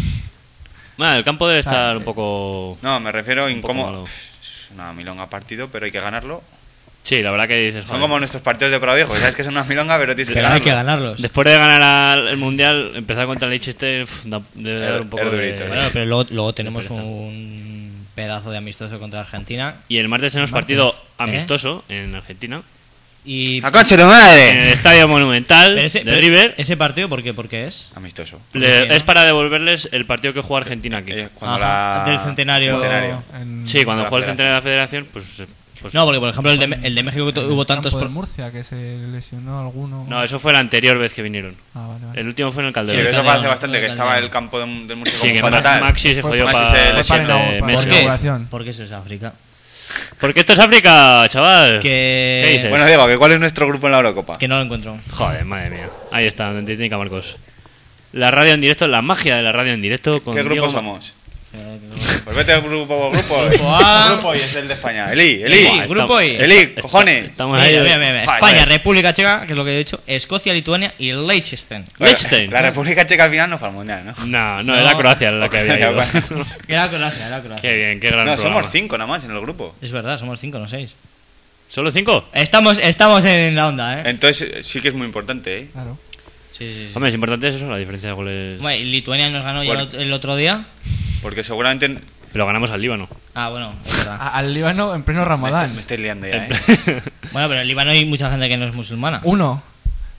Bueno, el campo debe estar Ah, un poco No, me refiero Un en poco cómo... malo. Es una milonga partido, pero hay que ganarlo. Sí, la verdad que dices, Son joder, como nuestros partidos de Pro Viejo, sabes que son una milonga, pero tienes que Pero hay ganarlo. que ganarlos. después de ganar al- el mundial, empezar contra Liechtenstein uf, da- debe Es- dar un poco es de... durito, ¿eh? Bueno, pero luego, luego tenemos pereza. un pedazo de amistoso contra Argentina. Y el martes tenemos Martes, partido ¿eh? amistoso en Argentina, Y ¡A concha de en el madre! Estadio Monumental pero ese, de pero River. ese partido, ¿por qué? ¿Por qué es? Amistoso. Le- sí, ¿no? Es para devolverles el partido que juega Argentina aquí. Eh, cuando Ajá, la... del centenario. centenario. En- Sí, cuando la juega el federación. centenario de la federación, pues... pues No, porque por ejemplo el de, el de México que en hubo el tantos... campo de pro- Murcia, que se lesionó alguno. no, eso fue la anterior vez que vinieron. Ah, vale, vale. El último fue en el Sí, Calderón. pero eso Calderón, parece bastante, que el estaba Calderón. el campo de- del Murcia Sí, como que fatal. Ma- Maxi se Fue- jodió Maxi para se la lesionó. lesión de Para Messi. ¿Por qué? inauguración. Porque eso es África. Porque esto es África, chaval. Que... ¿Qué dices? Bueno, Diego, ¿que ¿cuál es nuestro grupo en la Eurocopa? Que no lo encuentro. Joder, madre mía. Ahí está, donde técnica Marcos. La radio en directo, la magia de la radio en directo. Con ¿Qué grupo Diego- somos? Eh, Pues vete al grupo, grupo. Grupo A. Grupo y es el de España. Eli, Eli. Buah, grupo I. Eli, Está- cojones. Estamos ahí. Mira, mira, mira, mira. Joder. España, República Checa, que es lo que he dicho, Escocia, Lituania y Liechtenstein. Bueno, Liechtenstein. La República Checa al final no fue al mundial, ¿no? No, no, No. era Croacia la que había Ya, ido. bueno. Era Croacia, era Croacia. Qué bien, qué gran No, programa. somos cinco nada más en el grupo. Es verdad, somos cinco, no seis. ¿Solo cinco? Estamos, estamos en la onda, ¿eh? Entonces eh, sí que es muy importante, ¿eh? Claro. Sí, sí, sí. Hombre, es importante eso, la diferencia de goles. Bueno, y Lituania nos ganó ya Bueno. el, el otro día. Porque seguramente... Pero ganamos al Líbano. Ah, bueno, es verdad. A- al Líbano en pleno Me, Ramadán. estoy- me estáis liando ya, ¿eh? Bueno, pero en Líbano hay mucha gente que no es musulmana. Uno.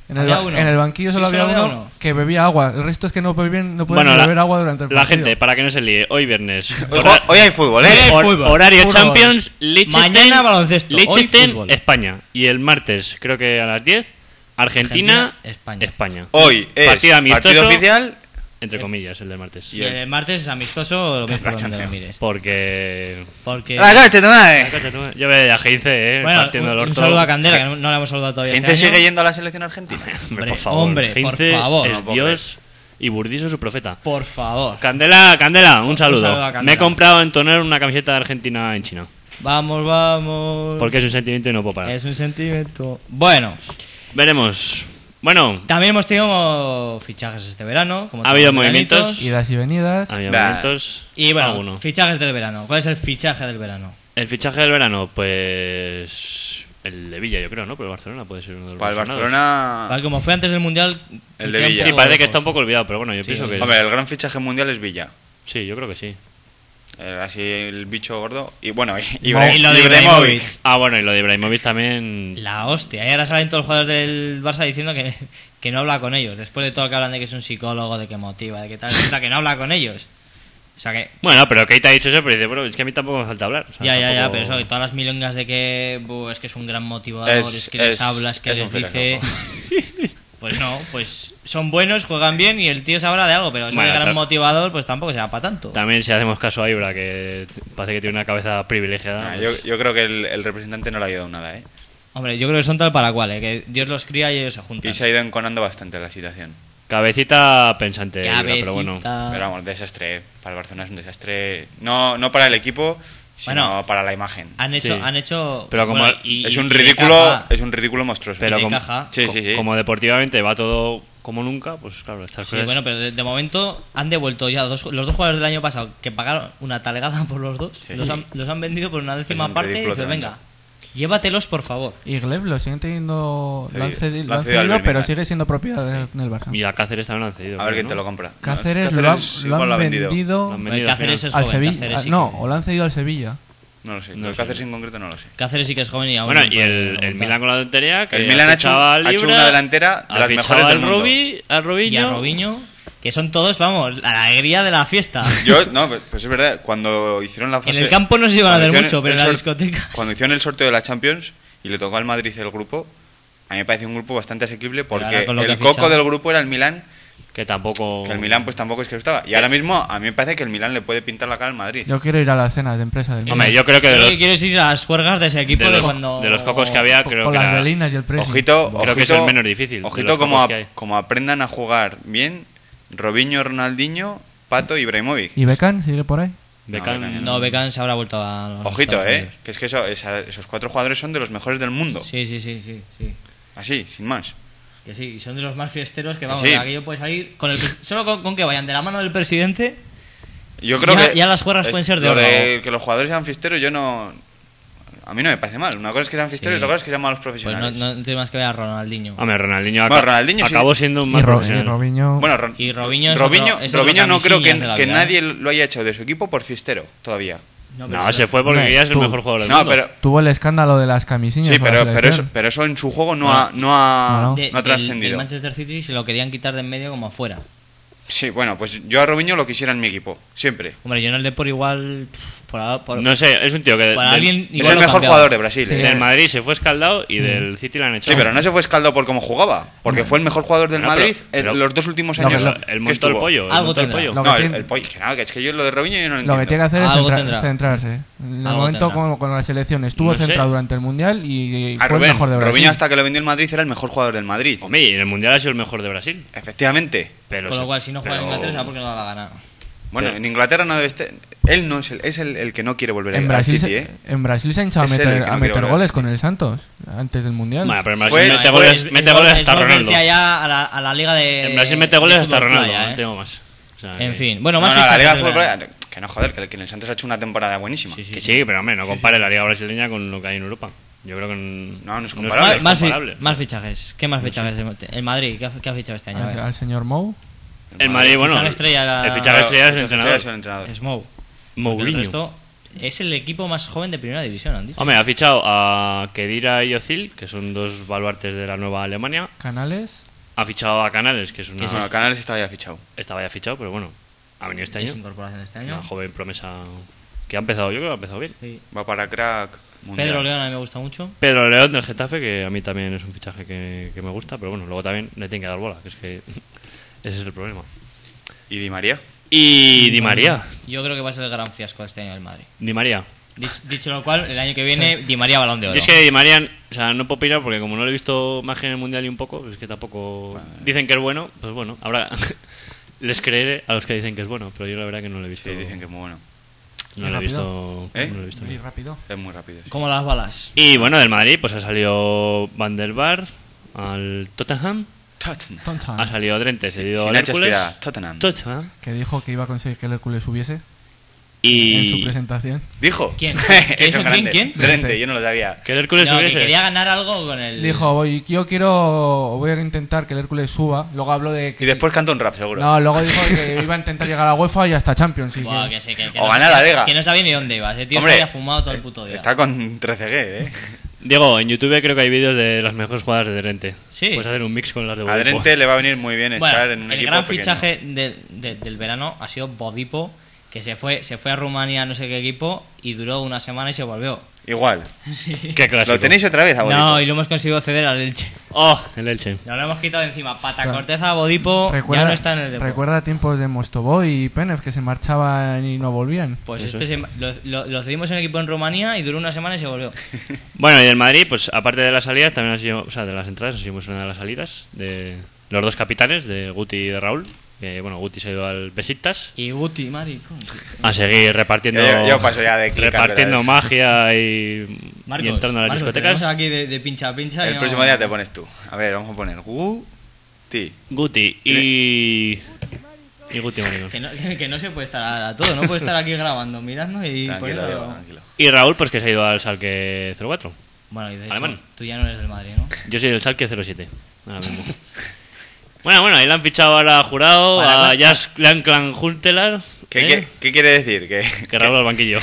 En el, Había ba- uno. en el banquillo Sí, solo había solo uno, había uno. que bebía agua. El resto es que no bebían, no podían Bueno, la, beber agua durante el la partido. gente, para que no se líe, hoy viernes. Hoy, ju- hoy hay fútbol, Hoy ¿eh? hay Hor- fútbol. horario Fútbol. Champions, Liechtenstein, Mañana baloncesto, hoy Liechtenstein, fútbol. España. Y el martes, creo que a las diez, Argentina, Argentina, España. España. Hoy es Partido amistoso. partido oficial. Entre comillas, el del martes. Y el martes es amistoso, lo mismo por donde lo mires. Porque... Porque... ¡La coche, tu madre! Yo veo a Heinze, eh, Bueno, partiendo un, del un orto. saludo a Candela, que no, no le hemos saludado todavía ¿Gente este año. sigue yendo a la selección argentina? Hombre, Hombre, por favor. hombre, por Heinze favor. es No puedo Dios y Burdizo su profeta. Por favor. Candela, Candela, un saludo. saludo a Candela. Me he comprado en Tonel una camiseta de Argentina en China. Vamos, vamos. Porque es un sentimiento y no puedo parar. Es un sentimiento. Bueno, Veremos. Bueno, también hemos tenido fichajes este verano. Como Ha habido todos los movimientos. veranitos. Idas y venidas. había Bah. momentos. Y bueno, alguno. fichajes del verano. ¿Cuál es el fichaje del verano? El fichaje del verano, pues. El de Villa, yo creo, ¿no? Pero el Barcelona puede ser uno de los Para el más sonados. Barcelona... Vale, como fue antes del Mundial... El de queda un Villa. Sí, poco parece que lejos. está un poco olvidado, pero bueno, yo Sí, pienso que. es- Hombre, el gran fichaje mundial es Villa. Sí, yo creo que sí. Eh, Así el bicho gordo. Y bueno, y, Y Ibra- lo de Ibrahimovic. Ibrahimovic. Ah, bueno, y lo de Ibrahimovic también. La hostia. Y ahora salen todos los jugadores del Barça diciendo que, que no habla con ellos. Después de todo lo que hablan de que es un psicólogo, de que motiva, de que tal... resulta que no habla con ellos. O sea que... Bueno, pero Keita ha dicho eso, pero dice, bueno, es que a mí tampoco me falta hablar. O sea, Ya, ya, ya, tampoco- pero eso, que todas las milongas de que bu, es que es un gran motivador, es, Es- que les es- hablas, que es les un dice... filósofo. Pues no, pues son buenos, juegan bien y el tío se habla de algo, pero eso Bueno, de gran pero- motivador pues tampoco será para tanto. También si hacemos caso a Ibra, que parece que tiene una cabeza privilegiada. Ah, pues- yo, yo creo que el, el representante no le ha ayudado nada, ¿eh? Hombre, yo creo que son tal para cual, ¿eh? Que Dios los cría y ellos se juntan. Y se ha ido enconando bastante la situación. Cabecita pensante, Ibra, Cabecita. pero bueno. Pero vamos, desastre. ¿eh? Para el Barcelona es un desastre. No, no para el equipo, sino Bueno, para la imagen. Han hecho, Sí. han hecho... Pero como bueno, y- es y- un y de ridículo, caja. es un ridículo monstruoso. Pero de como, caja. Sí, co- sí, sí. como deportivamente va todo como nunca, pues claro, estas Sí, cosas... bueno, pero de, de momento han devuelto ya dos, los dos jugadores del año pasado que pagaron una talegada por los dos. Sí. Los, han, los han vendido por una décima un parte y ridículo dices, tremendo. venga, llévatelos por favor. Y Gleb lo siguen teniendo. Lo han Sí, cedi- lo lo han han cedido al cedido, pero Birmingham. sigue siendo propiedad de- del Barça. Y a Cáceres también lo han cedido. A ver creo, quién ¿no? te lo compra. Cáceres No, lo, han- Cáceres lo igual han lo ha vendido, Lo han vendido Cáceres al es al joven, Sevilla. Cáceres sí no, que- o lo han cedido al Sevilla. No lo sé. No Lo de sé. Cáceres en concreto no lo sé. Cáceres sí que es joven y aún Bueno, no y puede el, el remontar. Milan con la tontería que El Milan ha hecho- fichado al ha hecho Ibra, una delantera de ha las fichado mejores del al mundo. Robi- al Robinho. Y a Robinho, que son todos, vamos, la alegría de la fiesta. Yo, no, pues pues es verdad. Cuando hicieron la En fase. el campo no se iban a cuando ver hicieron mucho, pero en el las sor- discotecas... Cuando hicieron el sorteo de la Champions y le tocó al Madrid el grupo, a mí me parece un grupo bastante asequible porque ahora con lo que ha el coco fichado. del grupo era el Milan, Que tampoco... que el Milan pues tampoco es que gustaba. Y ahora mismo a mí me parece que el Milan le puede pintar la cara al Madrid. Yo quiero ir a las cenas de empresa del Hombre, Milan. yo creo que de Creo los, que quieres ir a las juergas de ese equipo de de, los, cuando... de los cocos que había, Con- creo con que las era- belinas y el precio. Ojito, Creo que es ojito- el menos difícil de Ojito los como, cocos a- que hay. como aprendan a jugar bien Robinho, Ronaldinho, Pato y Ibrahimovic. ¿Y Beckham sigue por ahí? Beckham- No, Beckham No, Beckham se habrá vuelto a los Ojito, Estados eh. Unidos. Que es que eso- esa- esos cuatro jugadores son de los mejores del mundo. Sí, sí, sí, sí, sí. Así, sin más. Que sí, y son de los más fiesteros que vamos, Sí. de aquello puede salir con el pres- solo con, con que vayan de la mano del presidente. Yo creo Ya- que ya las juergas es- pueden ser de lo órdago. que los jugadores sean fiesteros, yo no. A mí no me parece mal. Una cosa es que sean fiesteros Sí. y otra cosa es que sean malos Pues no, profesionales. no tiene más que ver a Ronaldinho. Hombre, Ronaldinho, Bueno, aca- Ronaldinho sí. acabó siendo un Y, más Ro- y profesional. Robinho. Bueno, Ron- Y Robinho es Robinho, otro- es otro Robinho no creo que, camisillas de la que vida, nadie ¿eh? lo haya echado de su equipo por fiestero todavía. pero No, eso- se fue porque Hombre, quería ser el tú- mejor jugador del No, mundo. pero Tuvo el escándalo de las camisillas. sí, con la pero, pero, eso, selección. pero eso en su juego no ha, no ha, No, no. de- no ha del- trascendido. del Manchester City se lo querían quitar de en medio como afuera. Sí, bueno, pues yo a Robinho lo quisiera en mi equipo, siempre. Hombre, yo en el Depor igual... pff, por, por- No sé, es un tío que para del, alguien Es igual el lo mejor cambiaba. jugador de Brasil. Sí. ¿eh? del Madrid se fue escaldado y del City le han echado. Sí, pero no se fue escaldado por cómo jugaba, porque fue el mejor jugador del No, pero- Madrid pero- en los dos últimos No, años. pero- el que montó el estuvo. pollo. El Algo montó el tendrá. pollo. Lo No, que el, tiene- el pollo, que nada, que es que yo lo de Robinho yo no lo Lo que entiendo. tiene que hacer es Algo centra- tendrá. centrarse. En el Algo momento tendrá. con, con la selección estuvo No sé. centrado durante el Mundial y A fue el Rubén, mejor de Brasil. Robinho hasta que lo vendió el Madrid era el mejor jugador del Madrid. Hombre, y en el Mundial ha sido el mejor de Brasil. Efectivamente. Pero Con se- lo cual, si no juega en pero- Inglaterra será porque no da la gana. Bueno, Pero- en Inglaterra no debe estar. Él no es el, es el, el que no quiere volver a En ir al Brasil, City, se, ¿eh? en Brasil se ha hinchado a Es él el meter, que a no quiere meter volver goles al con el Santos antes del Mundial. Bueno, pero en Brasil Fue- mete fue- goles, Es- mete es- goles es hasta volverte Ronaldo. allá a la, a la liga de... En Brasil mete goles de hasta fútbol Ronaldo, playa, no ¿eh? tengo más. O sea, En que- fin, bueno, No, más no, la fichajes Liga de del Fútbol verano. Playa- que no, joder, que, el- que el Santos ha hecho una temporada buenísima. Sí, sí. Que sí, pero hombre, no compare la liga brasileña con lo que hay en Europa. Yo creo que n- No, no es es comparable. es Más, fi- comparable. más fichajes. ¿Qué más fichajes? El Madrid, ¿qué ha, qué ha fichado este año? A Al, ver. al señor Mou. El Madrid, bueno, fichaje estrella era- el fichaje Claro, estrella es el el entrenador. es el entrenador. Es Mou. Mourinho. El resto, es el equipo más joven de primera división, han dicho. Hombre, ha fichado a Kedira y Ozil, que son dos baluartes de la nueva Alemania. Canales. Ha fichado a Canales, que es una... Bueno, Canales estaba ya fichado. Estaba ya fichado, pero bueno, ha venido este Es año. incorporación de este Es año. una joven promesa que ha empezado, yo creo que ha empezado bien. Sí. Va para crack mundial. Pedro León a mí me gusta mucho. Pedro León del Getafe, que a mí también es un fichaje que, que me gusta, pero bueno, luego también le tienen que dar bola, que es que ese es el problema. ¿Y Di María? Y Di María. Yo creo que va a ser el gran fiasco este año del Madrid. Di María. Dicho, dicho lo cual, el año que viene Di María Balón de Oro. Yo es que Di María, o sea, no puedo opinar porque como no lo he visto más que en el Mundial y un poco, es que tampoco... Dicen que es bueno, pues bueno, ahora les creeré a los que dicen que es bueno, pero yo la verdad que no lo he visto. Sí, dicen que es muy bueno. No ¿Y lo he rápido? visto, ¿Eh? no lo he visto Muy bien. rápido. Es muy rápido. sí. Como las balas. Y bueno, del Madrid pues ha salido Van der Vaart al Tottenham, Tottenham. Tontan. ha salido Drente cedido Sin al H Hércules, expirada. Tottenham. Tottenham, Que dijo que iba a conseguir que el Hércules subiese en su y presentación. ¿Dijo? ¿Quién? Eso ¿Quién? es ¿Quién? grande. ¿Quién? Drente, yo no lo sabía. que el Hércules No, que subiese. quería ganar algo con el... Dijo, voy, yo quiero, voy a intentar que el Hércules suba. Luego habló de que... Y después canta un rap, seguro. No, luego dijo que iba a intentar llegar a la UEFA y hasta Champions. Y Buah, que- que sí, que, que O no, ganar la liga. Que no sabía ni dónde iba. Ese tío Hombre, se había fumado todo el puto día. Está con trece G, ¿eh? Diego, en YouTube creo que hay vídeos de las mejores jugadas de Drente. Sí. Puedes hacer un mix con las de A Bodipo. Drente le va a venir muy bien Bueno, estar en un el equipo gran pequeño. fichaje de- de- del verano ha sido Bodipo, que se fue se fue a Rumanía, no sé qué equipo, y duró una semana y se volvió. Igual. Qué clásico. ¿Lo tenéis otra vez a Bodipo? No, y lo hemos conseguido ceder al Elche. Oh, el Elche. Ya lo hemos quitado de encima. Pata Claro. Corteza, Bodipo, ya no está en el deporte. recuerda tiempos de Mostovoy y Penev que se marchaban y no volvían. Pues Eso este se- lo, lo- lo cedimos en un equipo en Rumanía y duró una semana y se volvió. Bueno, y del Madrid, pues aparte de las salidas, también ha sido, o sea, de las entradas, ha sido una de las salidas de los dos capitanes, de Guti y de Raúl. Que bueno, Guti se ha ido al Besiktas Y Guti, maricón. a seguir repartiendo, Yo- yo paso ya de clicar, repartiendo ¿verdad? magia y, Marcos, y entrando a las Marcos, discotecas. tenemos aquí de, de pincha a pincha. y El no- próximo día te pones tú. A ver, vamos a poner Guti. Guti y. Y Guti, maricón. Que no, que, que no se puede estar a, a todo, no puede estar aquí grabando, mirando y Tranquilo, poniendo- Diego, tranquilo. Y Raúl, pues que se ha ido al Salque cero cuatro. Bueno, y de hecho, Alemán. tú ya no eres del Madrid, ¿no? Yo soy del Salque cero siete. Ahora mismo. Bueno, bueno, ahí le han fichado ahora a Jurado, Para- a Jas Clan Huntelar. ¿Qué, ¿eh? qué, qué quiere decir? Que, Que Raúl al banquillo.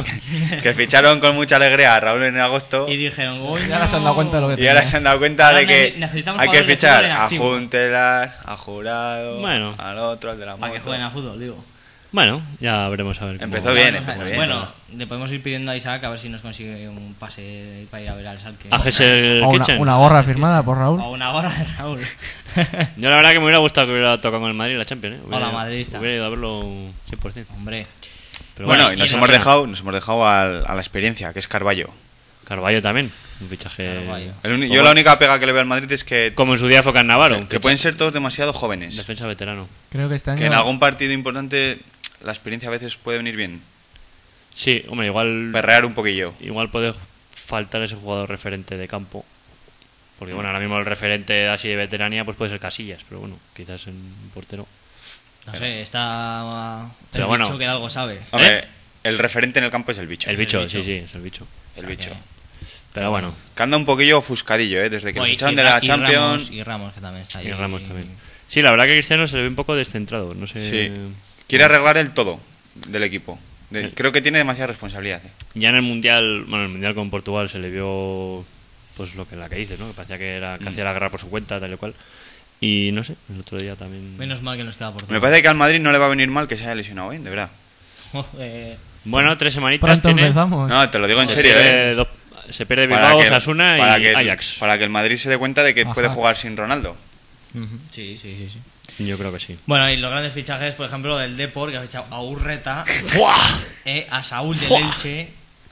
que ficharon con mucha alegría a Raúl en agosto Y dijeron, uy, Y ahora se han dado cuenta de lo que y ahora tenía. se han dado cuenta Ahora de que ne- necesitamos hay que jugadores de fichar fútbol en a activo. Juntelar, a Jurado, Bueno. al otro, al de la para que moto. jueguen a fútbol, digo. Bueno, ya veremos a ver. cómo- Empezó bien, Vamos a- empezó bien. Bueno, le podemos ir pidiendo a Isaac a ver si nos consigue un pase para ir a ver al Salque. A Gesell O una, Kitchen. una gorra firmada por Raúl. O una gorra de Raúl. Yo la verdad que me hubiera gustado que hubiera tocado con el Madrid en la Champions. ¿eh? Hubiera, Hola, madridista. Hubiera ido a verlo cien por ciento. Hombre, Pero Bueno, bueno, y nos y hemos enhorabuena. dejado, nos hemos dejado al- a la experiencia, que es Carballo. Carballo también. Un fichaje. Carballo. El uni- Como- yo la única pega que le veo al Madrid es que, Como en su día fue Cannavaro. un que fichaje- pueden ser todos demasiado jóvenes. Defensa veterano. Creo que este año... Que en algún partido importante la experiencia a veces puede venir bien. Sí, hombre, igual. Perrear un poquillo. Igual puede faltar ese jugador referente de campo. Porque bueno, ahora mismo el referente así de veteranía pues puede ser Casillas, pero bueno, quizás en un portero. no sé, está... Pero el bueno. bicho que de algo sabe. Hombre, ¿Eh? el referente en el campo es el bicho. El bicho, bicho. sí, sí, es el bicho. El bicho. Pero bueno, Que anda un poquillo ofuscadillo, ¿eh? Desde que lo Bueno, y- ficharon y de Ra- la y Champions. Ramos, y Ramos, que también está ahí. y Ramos también. Sí, la verdad que Cristiano se le ve un poco descentrado, no sé. Sí. Quiere arreglar el todo del equipo. De- Eh. creo que tiene demasiada responsabilidad. ¿eh? Ya en el mundial, bueno, en el mundial con Portugal se le vio pues lo que la que dices, ¿no? Que parecía que era que hacía la guerra por su cuenta, tal y cual. Y no sé, el otro día también. Menos mal que nos queda por todo. Me parece que al Madrid no le va a venir mal que se haya lesionado, ¿eh? De verdad. Joder. Bueno, tres semanitas Pronto tiene. empezamos. No, te lo digo en Se serio, ¿eh? pierde, dos- se pierde Para Bilbao, que- Osasuna para y que el- Ajax. Para que el Madrid se dé cuenta de que Ajá. puede jugar sin Ronaldo. Sí, sí, sí, sí. Yo creo que sí. Bueno, y los grandes fichajes, por ejemplo, del Depor, que ha fichado a Urreta, ¡Fua! eh, a Saúl del ¡Fua! Elche,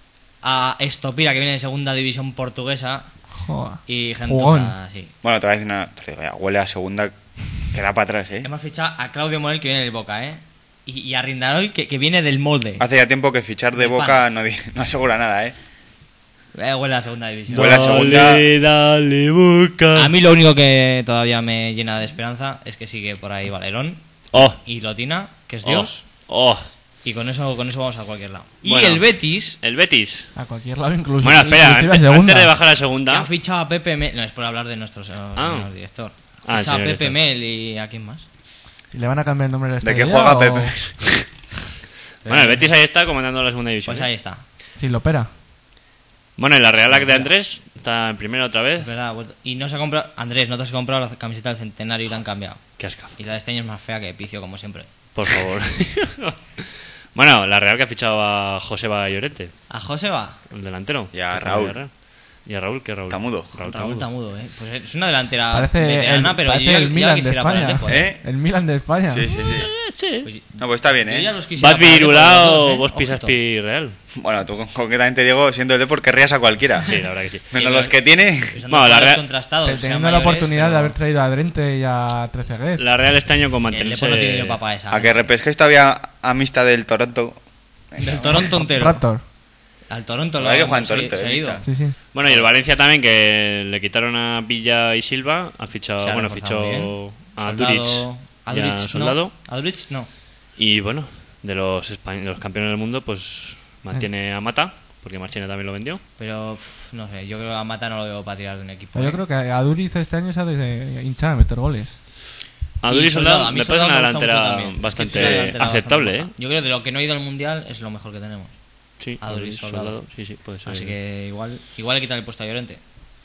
a Estopira, que viene de segunda división portuguesa, Joder. y Jugón. gentuza, sí. Bueno, te voy a decir una. Te lo digo ya, huele a segunda que da para atrás, ¿eh? Hemos fichado a Claudio Morel, que viene del Boca, ¿eh? Y, y a Rindaroy, que, que viene del molde. Hace ya tiempo que fichar de De Boca pan. no, di- no asegura nada, ¿eh? Eh, huele a segunda división. Huele a segunda. Dale, dale, Boca. A mí lo único que todavía me llena de esperanza es que sigue por ahí Valerón Oh, y Lotina, que es oh, Dios, oh. y con eso con eso vamos a cualquier lado. Y Bueno. el Betis, El Betis. A cualquier lado, incluso. Bueno, espera, inclusive antes, a segunda. antes de bajar a que segunda. han fichado a Pepe Mel, no es por hablar de nuestro señor, Ah. señor director. Ah, Han el fichado a señor Pepe director. Mel y a quién más. ¿Y le van a cambiar el nombre del ¿De estadio qué ya, juega o- Pepe? Bueno, el Betis ahí está comandando la segunda división. Pues ¿eh? ahí está. Sí, lo opera. Bueno, y la Real Ac de Andrés está en primera otra vez. Es verdad. ha vuelto. Y no se ha comprado... Andrés, no te has comprado la camiseta del centenario y la han cambiado. Qué ascazo. Y la de este año es más fea que Picio, como siempre. Por favor. Bueno, la Real que ha fichado a Joseba Llorente, ¿A José va? el delantero. Y a Que está Raúl. en la Real. Y a Raúl, ¿qué Raúl? Tamudo. Raúl, Raúl Tamudo. Tamudo, ¿eh? Pues es una delantera Parece, veterana, el, pero parece yo, ya- el yo la Milan de quisiera para el España. Depor. ¿Eh? El Milan de España. Sí, sí, sí. Sí. Pues No, pues está bien, yo ya ¿eh? los quisiera Bat para el Depor, los Virulao, dos, ¿eh? vos Ojito. Pisaspi Real. Bueno, tú concretamente, Diego, siendo el Depor, querrías a cualquiera. Sí, la verdad que sí. Menos Sí, los que tiene. Pues son Bueno, la jugadores Real- contrastados, Pero sean teniendo la mayores, oportunidad de pero haber traído a Drente y a Treceguet. La Real este año con que el Depor no tiene mantenerse... dinero para pagar esa. A que repesquéis todavía amistad del Toronto. Del Toronto entero. Raptor. Al Toronto Hay que lo jugar en se- Toronto, se ha eh, ido. lista. Sí, sí. Bueno, y el Valencia también, que le quitaron a Villa y Silva. Ha fichado, Se ha bueno, reforzado muy fichó a Soldado- Duric. A y a Duric Soldado. no. A Duric no. Y bueno, de los, espa- de los campeones del mundo, pues mantiene a Mata, porque Marchena también lo vendió. Pero pff, no sé, yo creo que a Mata no lo veo para tirar de un equipo. Yo ¿eh? creo que a Duriz este año se ha de hinchar a meter goles. A Y Duric y Soldado, Soldado a mí me parece Soldado una me gusta mucho delantera también. Es que bastante es una delantera aceptable, bastante ¿eh? maja. Yo creo que de lo que no ha ido al mundial es lo mejor que tenemos. Sí, A Duric, Soldado. sí, sí, puede ser. Así que igual igual le quitan el puesto a Llorente.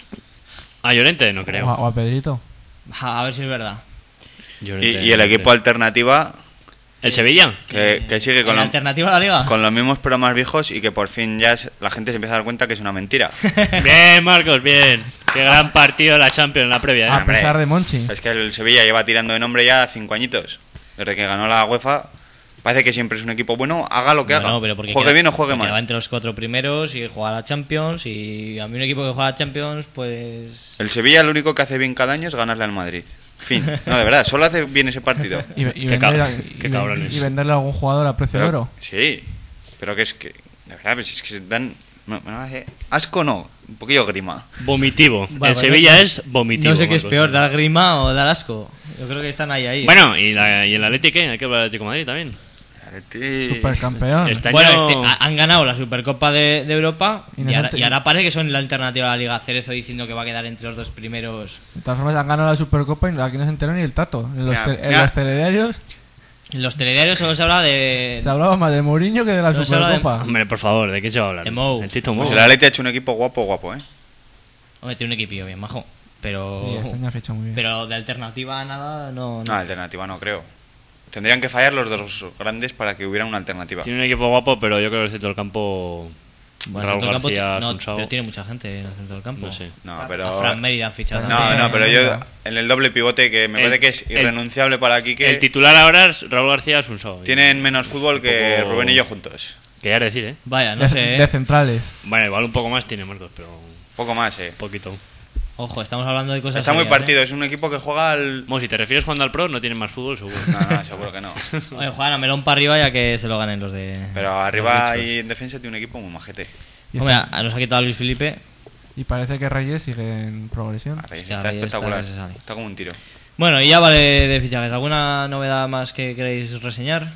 A Llorente no O creo. a, o a Pedrito. A, a ver si es verdad. Y, Llorente, y el no equipo creo. alternativa, ¿El Sevilla? que, que sigue con, ¿En la lo- alternativa a la liga? con los mismos pero más viejos y que por fin ya es- la gente se empieza a dar cuenta que es una mentira. Bien, Marcos, bien. Qué gran partido de la Champions en la previa, ¿eh? A hombre. pesar de Monchi. Es que el Sevilla lleva tirando de nombre ya cinco añitos. Desde que ganó la UEFA, parece que siempre es un equipo bueno, haga lo que No, haga. no, pero porque juegue queda- bien o juegue porque mal. va entre los cuatro primeros y juega a la Champions. Y a mí un equipo que juega a la Champions, pues. El Sevilla lo único que hace bien cada año es ganarle al Madrid. Fin. No, de verdad, solo hace bien ese partido. Y, y Qué vender, cab- y, qué ven- cabrones. y venderle a algún jugador a precio de Pero- oro. Sí, pero que es que, de verdad, pues es que se dan... No, no hace- asco no, un poquillo grima. Vomitivo. Bueno, el Sevilla no- es vomitivo. No sé qué es Marcos. peor, dar grima o dar asco. Yo creo que están ahí, ahí. Bueno, ¿y, la, y el Atlético qué? Hay que hablar del Atlético de Madrid también. Supercampeón. Este Bueno, año- este- ha- han ganado la Supercopa de, de Europa Y y, nos ahora, han- y ahora parece que son la alternativa a la Liga Cerezo diciendo que va a quedar entre los dos primeros. De todas formas, han ganado la Supercopa y aquí no se enteró ni el tato. En los, Mira, te- en mira. los telediarios En los telediarios solo se habla de. se hablaba más de Mourinho que de la No se habla de- Supercopa. Hombre, por favor, ¿de qué se va a hablar? De Mou. El Tito Mou. Pues el Atleti ha hecho un equipo guapo, guapo, ¿eh? Hombre, tiene un equipillo bien majo. Pero. Sí, este año ha fichado muy bien. Pero de alternativa a nada, no. No, no. alternativa no creo. Tendrían que fallar los dos grandes para que hubiera una alternativa. Tiene un equipo guapo, pero yo creo que el centro del campo... Bueno, Raúl el centro del campo García, ti- no, Sunsao. pero tiene mucha gente en el centro del campo. No sé. No, A pero... Fran Mérida han fichado. No, No, también. no, pero yo... Venga. En el doble pivote, que me El- parece que es el- irrenunciable para Quique, El titular ahora es Raúl García Sunsao. tienen menos fútbol que Un poco- Rubén y yo juntos. Que ya decir, ¿eh? Vaya, no de, sé. de ¿eh? centrales. Bueno, igual un poco más tiene Marcos, pero un Poco más, eh. poquito. Ojo, estamos hablando de cosas. Está muy serias, ¿eh? partido, es un equipo que juega al... Bueno, si te refieres jugando al Pro, no tienen más fútbol, seguro. No, no, seguro que no. Oye, juegan a melón para arriba ya que se lo ganen los de. Pero los arriba bichos. y en defensa tiene un equipo muy majete. Y, Hombre, está- a- nos ha quitado a Luis Felipe. y parece que Reyes sigue en progresión. A Reyes Hostia, está Reyes está espectacular. que se sale. Está como un tiro. Bueno, y ya vale de fichajes. ¿Alguna novedad más que queréis reseñar?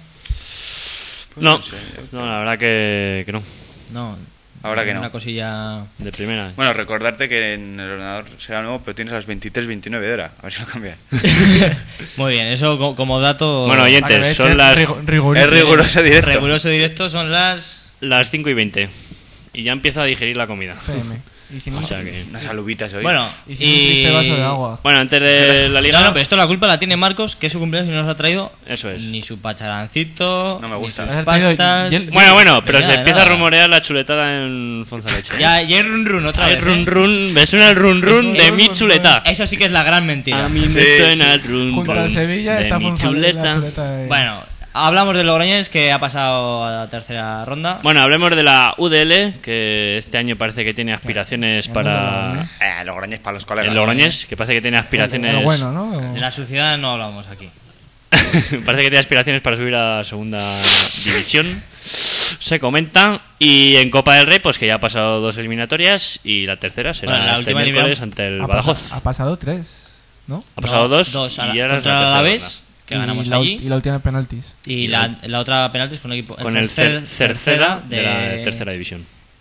No, No sé, no, la verdad que, que no. No. Ahora que no. Una cosilla. De primera. Bueno, recordarte que en el ordenador será nuevo, pero tienes las veintitrés veintinueve de hora. A ver si lo cambias. Muy bien, eso co- como dato. Bueno, Para que oyentes, veáis que son es las, rigu- riguroso. Es riguroso directo. Riguroso directo son las. las cinco y veinte. Y ya empiezo a digerir la comida. P M. Y sin, O sea que... Unas alubitas hoy. Bueno, y sin un triste vaso de agua. Bueno, antes de la liga... No, no, pero esto la culpa la tiene Marcos, que es su cumpleaños y no nos ha traído Eso es. ni su pacharancito. No me gusta. Ni Has sus traído pastas. hiel- Bueno, bueno, pero Ya, se ya. empieza a rumorear la chuletada en Fonzaleche. Ya, ya hay run run otra Hay vez. run ¿eh? run, me suena el run run de mi chuleta. Eso sí que es la gran mentira. A mí me Sí, suena sí. el run Junto run al Sevilla de está mi Fonzalete, chuleta. la chuleta de- Bueno, hablamos de Logroñés, que ha pasado a la tercera ronda. Bueno, hablemos de la U D L, que este año parece que tiene aspiraciones El para... Logroñés. Eh, Logroñés para los colegas. El Logroñés, que parece que tiene aspiraciones... El bueno, ¿no? De la suciedad no hablamos aquí. Parece que tiene aspiraciones para subir a segunda división. Se comenta. Y en Copa del Rey, pues que ya ha pasado dos eliminatorias. Y la tercera será Bueno, la este última miércoles eliminación- ante el ha, Badajoz. pasa- ha pasado tres, ¿no? Ha pasado No, dos, dos a la- y ahora es contra la el tercera Alavés, ronda. que ganamos y la, allí. Y la última de penaltis. Y la, la otra penalti es con un equipo. Con el Cer- Cer- Cerceda de, de la tercera división.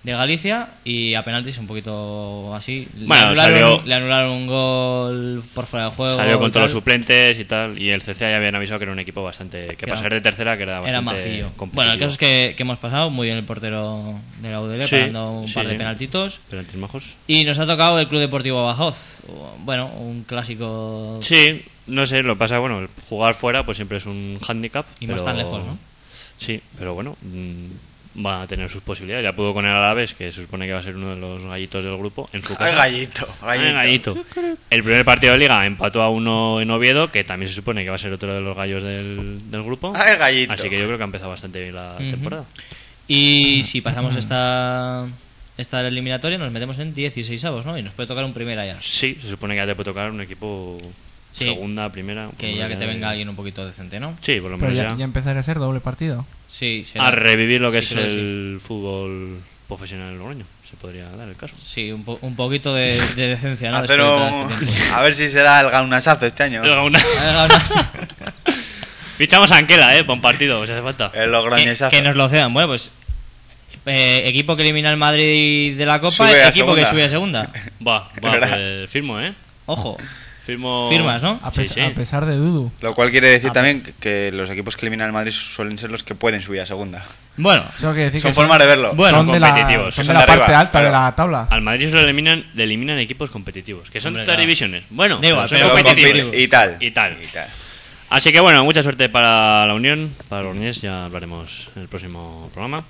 de Galicia y a penaltis un poquito así. Bueno, le, anularon, salió- le anularon un gol por fuera de juego. Salió con y todos los tal. suplentes y tal. Y el C C A ya habían avisado que era un equipo bastante. Que Que para era- ser de tercera, que era bastante. Era majillo. competitivo. Bueno, el caso es que, que hemos pasado muy bien el portero de la U D L, Sí, parando un sí, par de sí. penaltitos. Penaltis majos. Y nos ha tocado el Club Deportivo Badajoz. Bueno, un clásico. Sí, no sé, lo que pasa, bueno, el jugar fuera pues siempre es un hándicap. Y más pero- tan lejos, ¿no? Sí, pero bueno, mm, va a tener sus posibilidades. Ya pudo con el Alavés, que se supone que va a ser uno de los gallitos del grupo, en su Ay, casa. gallito, gallito. Ay, gallito. El primer partido de Liga empató a uno en Oviedo, que también se supone que va a ser otro de los gallos del, del grupo. Ay, gallito. Así que yo creo que ha empezado bastante bien la Ujú. temporada. Y si pasamos esta esta eliminatoria, nos metemos en dieciseisavos, ¿no? Y nos puede tocar un primera ya. Sí, se supone que ya te puede tocar un equipo Sí. segunda, primera. por Que lo ya que menos te ya- venga alguien un poquito decente, ¿no? Sí, por lo Pero menos ya, ya. ya empezaría a ser doble partido. Sí, será- A revivir lo que sí, es creo que el fútbol profesional logroño. Se podría dar el caso. Sí, un, po- un poquito de, de decencia, ¿no? Hacer Después de un- todo este tiempo. A ver si se da el gaunasazo este año. Una- Ha ganado así. Fichamos a Anquela, eh, para un partido, si hace falta. El que, logroñesazo. que nos lo cedan. Bueno, pues eh, equipo que elimina el Madrid de la Copa, Sube a equipo que segunda. sube a segunda. Va, va, ¿Verdad? pues, firmo, eh. Ojo, Firmo. firmas, ¿no? A, Sí, pes- sí. a pesar de Dudu. Lo cual quiere decir Ah, también que- que los equipos que eliminan al Madrid suelen ser los que pueden subir a segunda. Bueno, Eso quiere decir Son que formas de verlo. Bueno, son de la, competitivos. son Son de la de parte arriba, alta de claro. la tabla. Al Madrid se lo eliminan, le eliminan equipos competitivos, que son Hombre, tres claro. divisiones. Bueno, Da igual, son pero competitivos. competi- y tal. Y tal. Y tal. Así que bueno, mucha suerte para la Unión, para los Logroñés, ya hablaremos en el próximo programa.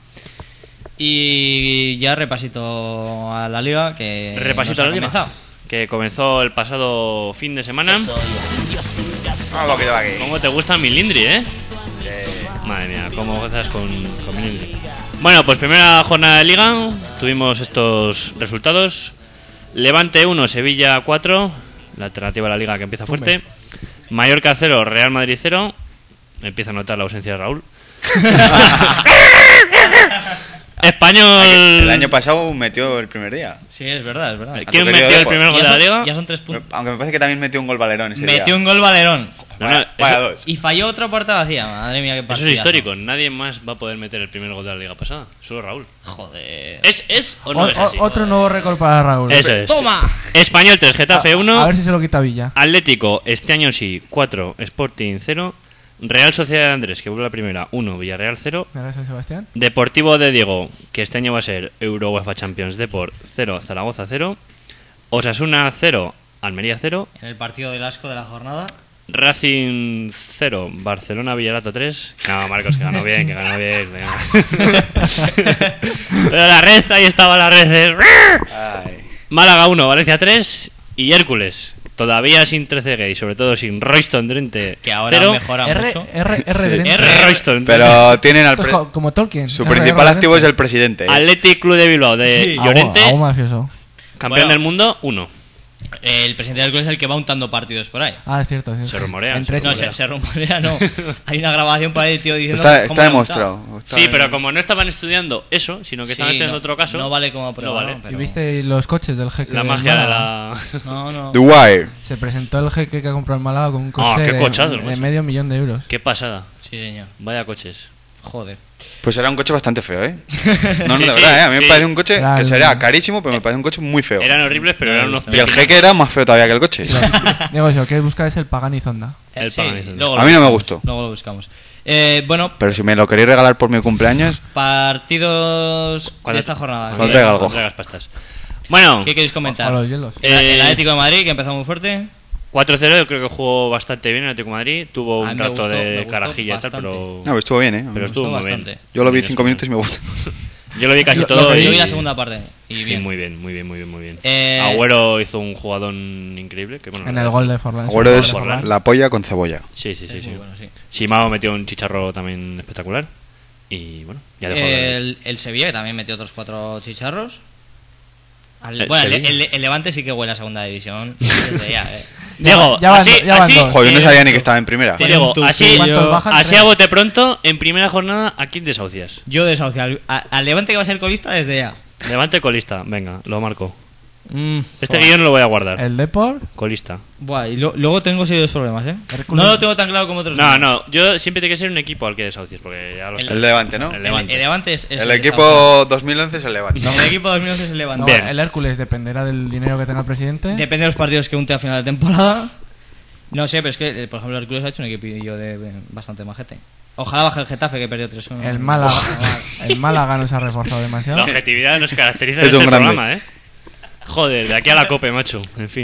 y ya repasito a la liga que Repasito nos a ha la liga, comenzado. que comenzó el pasado fin de semana. Vamos, un poquito aquí. ¿Cómo te gusta mi Lindri, eh? Madre mía, cómo gozas con, con mi Lindri. Bueno, pues primera jornada de liga, tuvimos estos resultados. Levante uno, Sevilla cuatro, la alternativa a la liga que empieza fuerte. Mallorca cero, Real Madrid cero. Empieza a notar la ausencia de Raúl. Español. El año pasado metió el primer día. Sí, es verdad, es verdad. ¿Quién Querido metió el Depor. primer gol de Ya la son, liga? ya son tres puntos. Aunque me parece que también metió un gol Valerón ese Metió día. un gol Valerón. No, no, Vaya, vaya eso, dos. Y falló otra puerta vacía. Madre mía, qué eso es partidazo. histórico. Nadie más va a poder meter el primer gol de la liga pasada. Solo Raúl. Joder. ¿Es, es o O- no es o- así? otro nuevo récord para Raúl. Eso es. ¡Toma! Español tres, Getafe A- uno. A ver si se lo quita Villa. Atlético, este año sí, cuatro, Sporting cero. Real Sociedad de Andrés, que vuelve a la primera, uno, Villarreal cero. Gracias, San Sebastián. Deportivo de Diego, que este año va a ser Euro UEFA Champions Deport cero, Zaragoza cero. Osasuna cero, Almería cero. En el partido del asco de la jornada. Racing cero, Barcelona Villarato tres. No, Marcos, que ganó bien, que ganó bien. venga. Pero la red, ahí estaba la red. Ay. Málaga uno, Valencia tres. Y Hércules, todavía sin trece G y sobre todo sin Royston Drenthe Que ahora cero. mejora R, mucho. R, R, Sí. Drenthe. R. Royston. Pero tienen al Esto es pre- co- como Tolkien. su R, principal R, activo es Drenthe. el presidente. ¿eh? Athletic Club de Bilbao de Sí. Llorente, Algo- algo mafioso. campeón Bueno. del mundo, uno. El presidente del club es el que va untando partidos por ahí. Ah, es cierto. Es cierto. Se rumorea, Entre se No, rumorea. se, se rumorea, no. Hay una grabación por ahí, tío, diciendo. Está, cómo está lo ha demostrado. montado. Está Sí, bien. pero como no estaban estudiando eso, sino que Sí, estaban estudiando no- otro caso, No vale como prueba, no vale. ¿no? ¿Y Pero- viste los coches del jeque? la del magia de Málaga? la... No, no. The Wire. Se presentó el jeque que ha comprado el Málaga con un Ah, coche qué de- cochazo, de, macho. medio millón de euros. Qué pasada. Sí, señor. Vaya coches. Joder. Pues era un coche bastante feo, ¿eh? No, no, Sí, de sí, verdad, ¿eh? A mí sí. me parece un coche Claro. que sería carísimo, pero me parece un coche muy feo. Eran horribles, pero No, eran no, unos no. Y el pepinazos. jeque era más feo todavía que el coche. Diego, si lo que busca es el Pagani Zonda. El Eh, sí, Pagani Zonda. luego A lo mí no me buscamos, gustó. Luego lo buscamos. Eh, bueno, Pero si me lo queréis regalar por mi cumpleaños, partidos Cuando- de esta jornada. Cuando ¿Qué, traiga algo. Cuando traigas pastas. Bueno, qué queréis comentar? A los hielos. El, Eh, el Atlético de Madrid, que empezó muy fuerte. cuatro cero yo creo que jugó bastante bien el Atlético de Madrid. Tuvo A mí un me rato gustó, me de gustó carajilla y tal, bastante. pero... no, pues estuvo bien, ¿eh? pero estuvo muy gustó bien. bastante. Yo lo vi Bien, cinco bien. minutos y me gustó. Yo lo vi casi Lo- todo. lo que y- Yo vi la segunda parte. Y y bien. muy bien, muy bien, muy bien, muy bien. Eh, Agüero hizo un jugadón increíble. Que, bueno, En la el verdad- gol de Forlán. Agüero en el es gol de Forlán. la polla con cebolla. Sí, sí, sí. es sí. muy bueno, sí. Simao metió un chicharro también espectacular. Y bueno, ya dejó de- El, el Sevilla, que también metió otros cuatro chicharros. Al- El bueno, el, Sevilla. el- el Levante sí que huele a segunda división. Desde ya, eh. Diego, ya van así, do- ya van así, dos. Joder, yo no eh, sabía ni que estaba en primera. Tiene Diego, un tufillo. así, ¿Cuántos bajan? así Tres. a bote pronto, en primera jornada, ¿a quién desahucias? Yo desahucio al, a- al Levante que va a ser colista desde ya. Levante colista, venga, lo marco. Mm, Este buah. guión lo voy a guardar. El Depor. Colista. Buah, y lo- luego tengo serios problemas, ¿eh? Hércules. No lo tengo tan claro como otros. No, no, yo siempre tiene que ser un equipo al que desahucies, porque ya los El Levante, ¿no? El El, Levante. el Levante es, es El que equipo dos mil once es el Levante. está- El equipo dos mil once es el Levante. No, Bien. el Hércules dependerá del dinero que tenga el presidente. Depende de los partidos que unte a final de temporada. No sé, pero es que, eh, por ejemplo, el Hércules ha hecho un equipillo de de bastante majete. Ojalá baje el Getafe, que perdió tres uno. El Málaga, el Málaga no se ha reforzado demasiado. La objetividad nos caracteriza Es en un este grande. programa, ¿eh? Joder, de aquí a la cope, macho. En fin.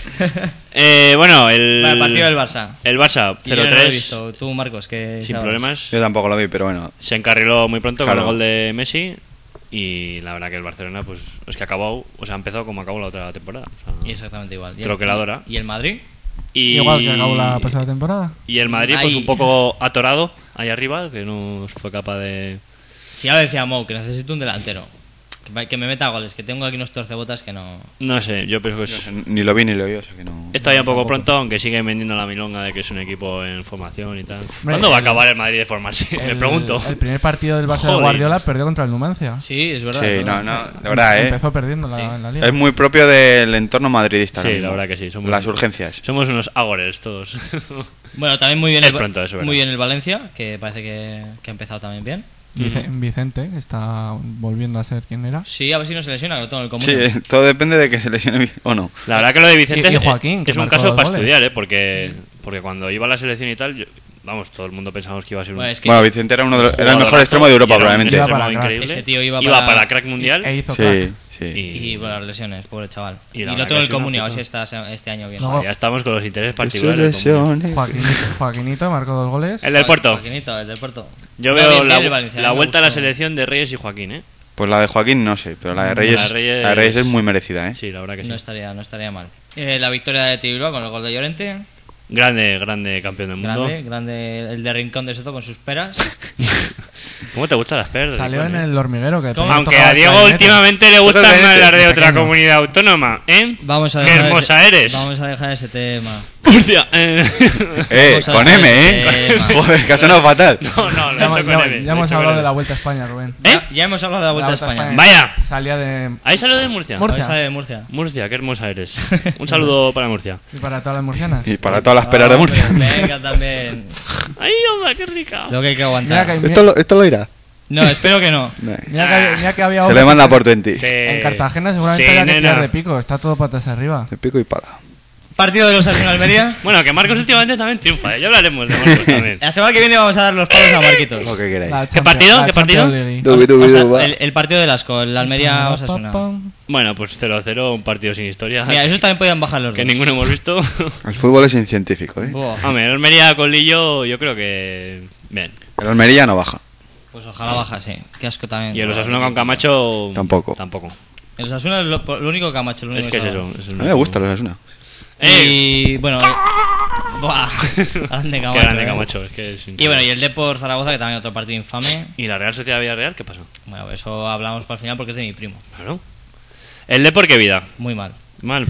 Eh, bueno, el... Bueno, el partido del Barça. El Barça, Y yo no lo he cero tres. visto. Tú, Marcos, que Sin sabes. problemas. Yo tampoco lo vi, pero bueno. Se encarriló muy pronto Claro. con el gol de Messi. Y la verdad que el Barcelona, pues es que ha acabado, o sea, ha empezado como acabó la otra temporada. O sea, Y exactamente igual. Y el- Troqueladora. ¿Y el Madrid? y, Igual que acabó la pasada temporada. Y el Madrid, pues Ahí. un poco atorado ahí arriba, que no fue capaz de. Si ya lo decía Mou, que necesito un delantero. Que, me- que me meta goles, que tengo aquí unos torcebotas que no... No sé, yo pienso que Yo es. sé, ni lo vi ni lo vi, o sea que no. Está ya un poco pronto, aunque siguen vendiendo la milonga de que es un equipo en formación y tal. Hombre, ¿Cuándo va a el- acabar el Madrid de formarse? Me El- pregunto. El primer partido del Barça de Joder. Guardiola perdió contra el Numancia. Sí, es verdad. Sí, es no, verdad. no, de verdad, ¿eh? Empezó perdiendo la, Sí. en la liga. Es muy propio del entorno madridista. Sí, ahora mismo. la verdad que sí, somos- Las urgencias. Somos unos agores todos. Bueno, también muy bien, Es el, pronto, eso, ¿verdad? muy bien el Valencia, que parece que, que ha empezado también bien. Vice- Vicente que está volviendo a ser quien era. Sí, a ver si no se lesiona, que lo tengo en el común. Sí, eh, todo depende de que se lesione bien o no. La verdad que lo de Vicente Y- y Joaquín, es- que es un marcó caso dos para goles. estudiar, ¿eh? Porque, porque cuando iba a la selección y tal, yo- vamos, todo el mundo pensábamos que iba a ser un Bueno, es que Bueno, Vicente era uno de los, era el mejor jugadorazo extremo de Europa, y era un probablemente. Iba extremo para crack. increíble. Ese tío iba para, para- crack mundial. E hizo crack. Sí, sí. Y- Y bueno, las lesiones, pobre chaval. Y Y, la lo verdad tengo en que el es una común, a ver puta- si está este año bien. No. Ya estamos con los intereses Que se particulares. del comunio. lesione. Joaquinito, Joaquinito marcó dos goles. El del Puerto. Joaquinito, el del Puerto. Yo No, veo bien, la, bien el Valencia, la me vuelta a la gustó. selección de Reyes y Joaquín, ¿eh? Pues la de Joaquín no sé, pero la de Reyes, La de Reyes- la de Reyes es muy merecida, ¿eh? Sí, la verdad que sí. No estaría, no estaría mal. Eh, la victoria de Tigre con el gol de Llorente. Grande, grande campeón del mundo. Grande, grande. El de Rincón de Soto con sus peras. ¿Cómo te gustan las peras? Salió en Rincón, eh? el hormiguero que ¿Cómo? tenía Aunque tocado a Diego clarinete. últimamente le gusta Toca el más las de de otra pequeño. comunidad autónoma, ¿eh? Vamos a Qué dejar hermosa ese- eres. Vamos a dejar ese tema. Murcia. eh. Eh, Vamos a con dejar M, el ¿eh? tema. Joder, que ha sonado fatal. No, no, lo he Ya, hemos- hecho ya- con M. ya lo he hemos hecho hablado con de M. la Vuelta a España, Rubén. ¿Eh? Ya, ya hemos hablado de la Vuelta, Vuelta a España. Vaya. Salía de... Ahí salió de Murcia. Murcia. Hoy sale de Murcia. Murcia, qué hermosa eres. Un saludo para Murcia. Y para todas las murcianas. Y para todas las peras de Ah, Murcia. hombre, Venga, también. Ay, hombre, qué rica. Lo que hay que Mira aguantar. que, hay- ¿Esto lo, esto lo irá? No, espero que no. No. mira que, había- mira que había Se le obras manda en- por veinte. Sí. En Cartagena seguramente Sí, había que nena. tirar de pico. Está todo patas arriba. De pico y pala. Partido de los Asuna Almería. Bueno, que Marcos últimamente también triunfa, ¿eh? Ya hablaremos de Marcos también. La semana que viene vamos a dar los palos a Marquitos. Lo que queráis. La ¿Qué Champions- partido? la ¿Qué partido? Champions League. Dubi, dubi, O sea, duba. el, el partido del asco, el Almería Osasuna. Pa, pam. Bueno, pues cero a cero, un partido sin historia. Mira, esos también podían bajar los que dos. ninguno hemos visto. El fútbol es incientífico, ¿eh? Buah, Hombre, el Almería con Lillo, yo creo que. Bien. El Almería no baja. pues ojalá bajase. Qué asco también. Y el Osasuna con Camacho. Tampoco. Tampoco. El Osasuna es lo, lo único que ha macho. Lo único Es que es salva. eso. es A un mí me gusta los Asuna. ¡Eh! Y bueno. eh, Buah, grande Qué Camacho. grande eh. Camacho. Es que es Y increíble. bueno, y el Depor Zaragoza, que también otro partido infame. ¿Y la Real Sociedad Villarreal qué pasó? Bueno, eso hablamos para el final porque es de mi primo. Claro. El Depor, qué vida. Muy mal. Mal.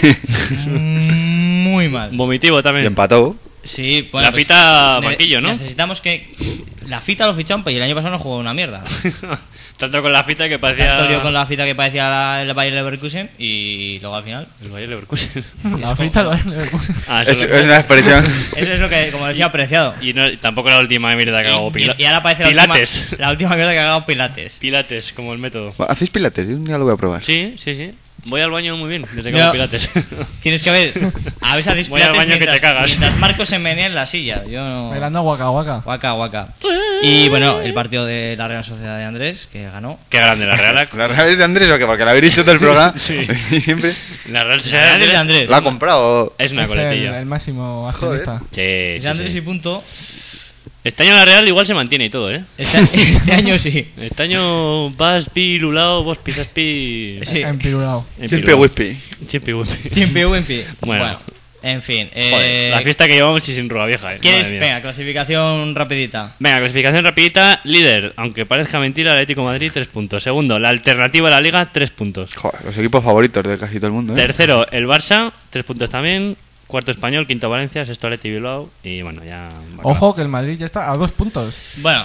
Muy mal. Vomitivo Y también. empató. Sí, bueno, La pues, fita ne- banquillo, ¿no? Necesitamos que. La fita lo fichamos, pero el año pasado no jugó una mierda. Tanto con la fita que parecía. Tanto lío con la fita que parecía la- el Bayer Leverkusen y luego al final. El Bayer Leverkusen. La frita lo Leverkusen. Ah, eso Es, lo- es una expresión. Eso es lo que, como decía, apreciado. Y no, tampoco la última mierda que hago. Y, Pila- y ahora parece la Pilates. última, la última mierda que ha cagado Pilates. Pilates, como el método. ¿Hacéis pilates? Yo un día lo voy a probar. Sí, sí, sí. Voy al baño muy bien desde que Mira, hago pilates. Tienes que ver. A veces hacéis Voy al Pilates baño que te mientras, cagas. mientras Marcos se menea en la silla. Yo no. Bailando guaca guaca. Guaca, guaca. Y bueno, el partido de la Real Sociedad de Andrés, que ganó. Qué grande la Real. ¿La Real es de Andrés o qué? Porque la habéis dicho todo el programa. Sí. Y siempre La Real La Sociedad Real es de Andrés. la ha comprado. es una Es el, coletilla. el máximo accionista. Sí, Es sí, de Andrés sí. y punto. Este año la Real igual se mantiene y todo, ¿eh? Este, este año sí. Este año vas pi lulao, vos pisas pi. Sí. Empirulao. en Siempre pilulao. whisky. Chimpi whisky. Chimpi, Wimpi. Bueno. Bueno. En fin. Joder, Eh, la fiesta que llevamos y sin rueda vieja, ¿eh? ¿Quieres? Madre mía. Venga, clasificación rapidita. Venga, clasificación rapidita. Líder, aunque parezca mentira, el Atlético de Madrid, tres puntos. Segundo, la alternativa a la Liga, tres puntos. Joder, los equipos favoritos de casi todo el mundo, ¿eh? Tercero, el Barça, tres puntos también. Cuarto, Español. Quinto, Valencia. Sexto, Atleti Bilbao. Y bueno, ya... Ojo que el Madrid ya está a dos puntos. Bueno,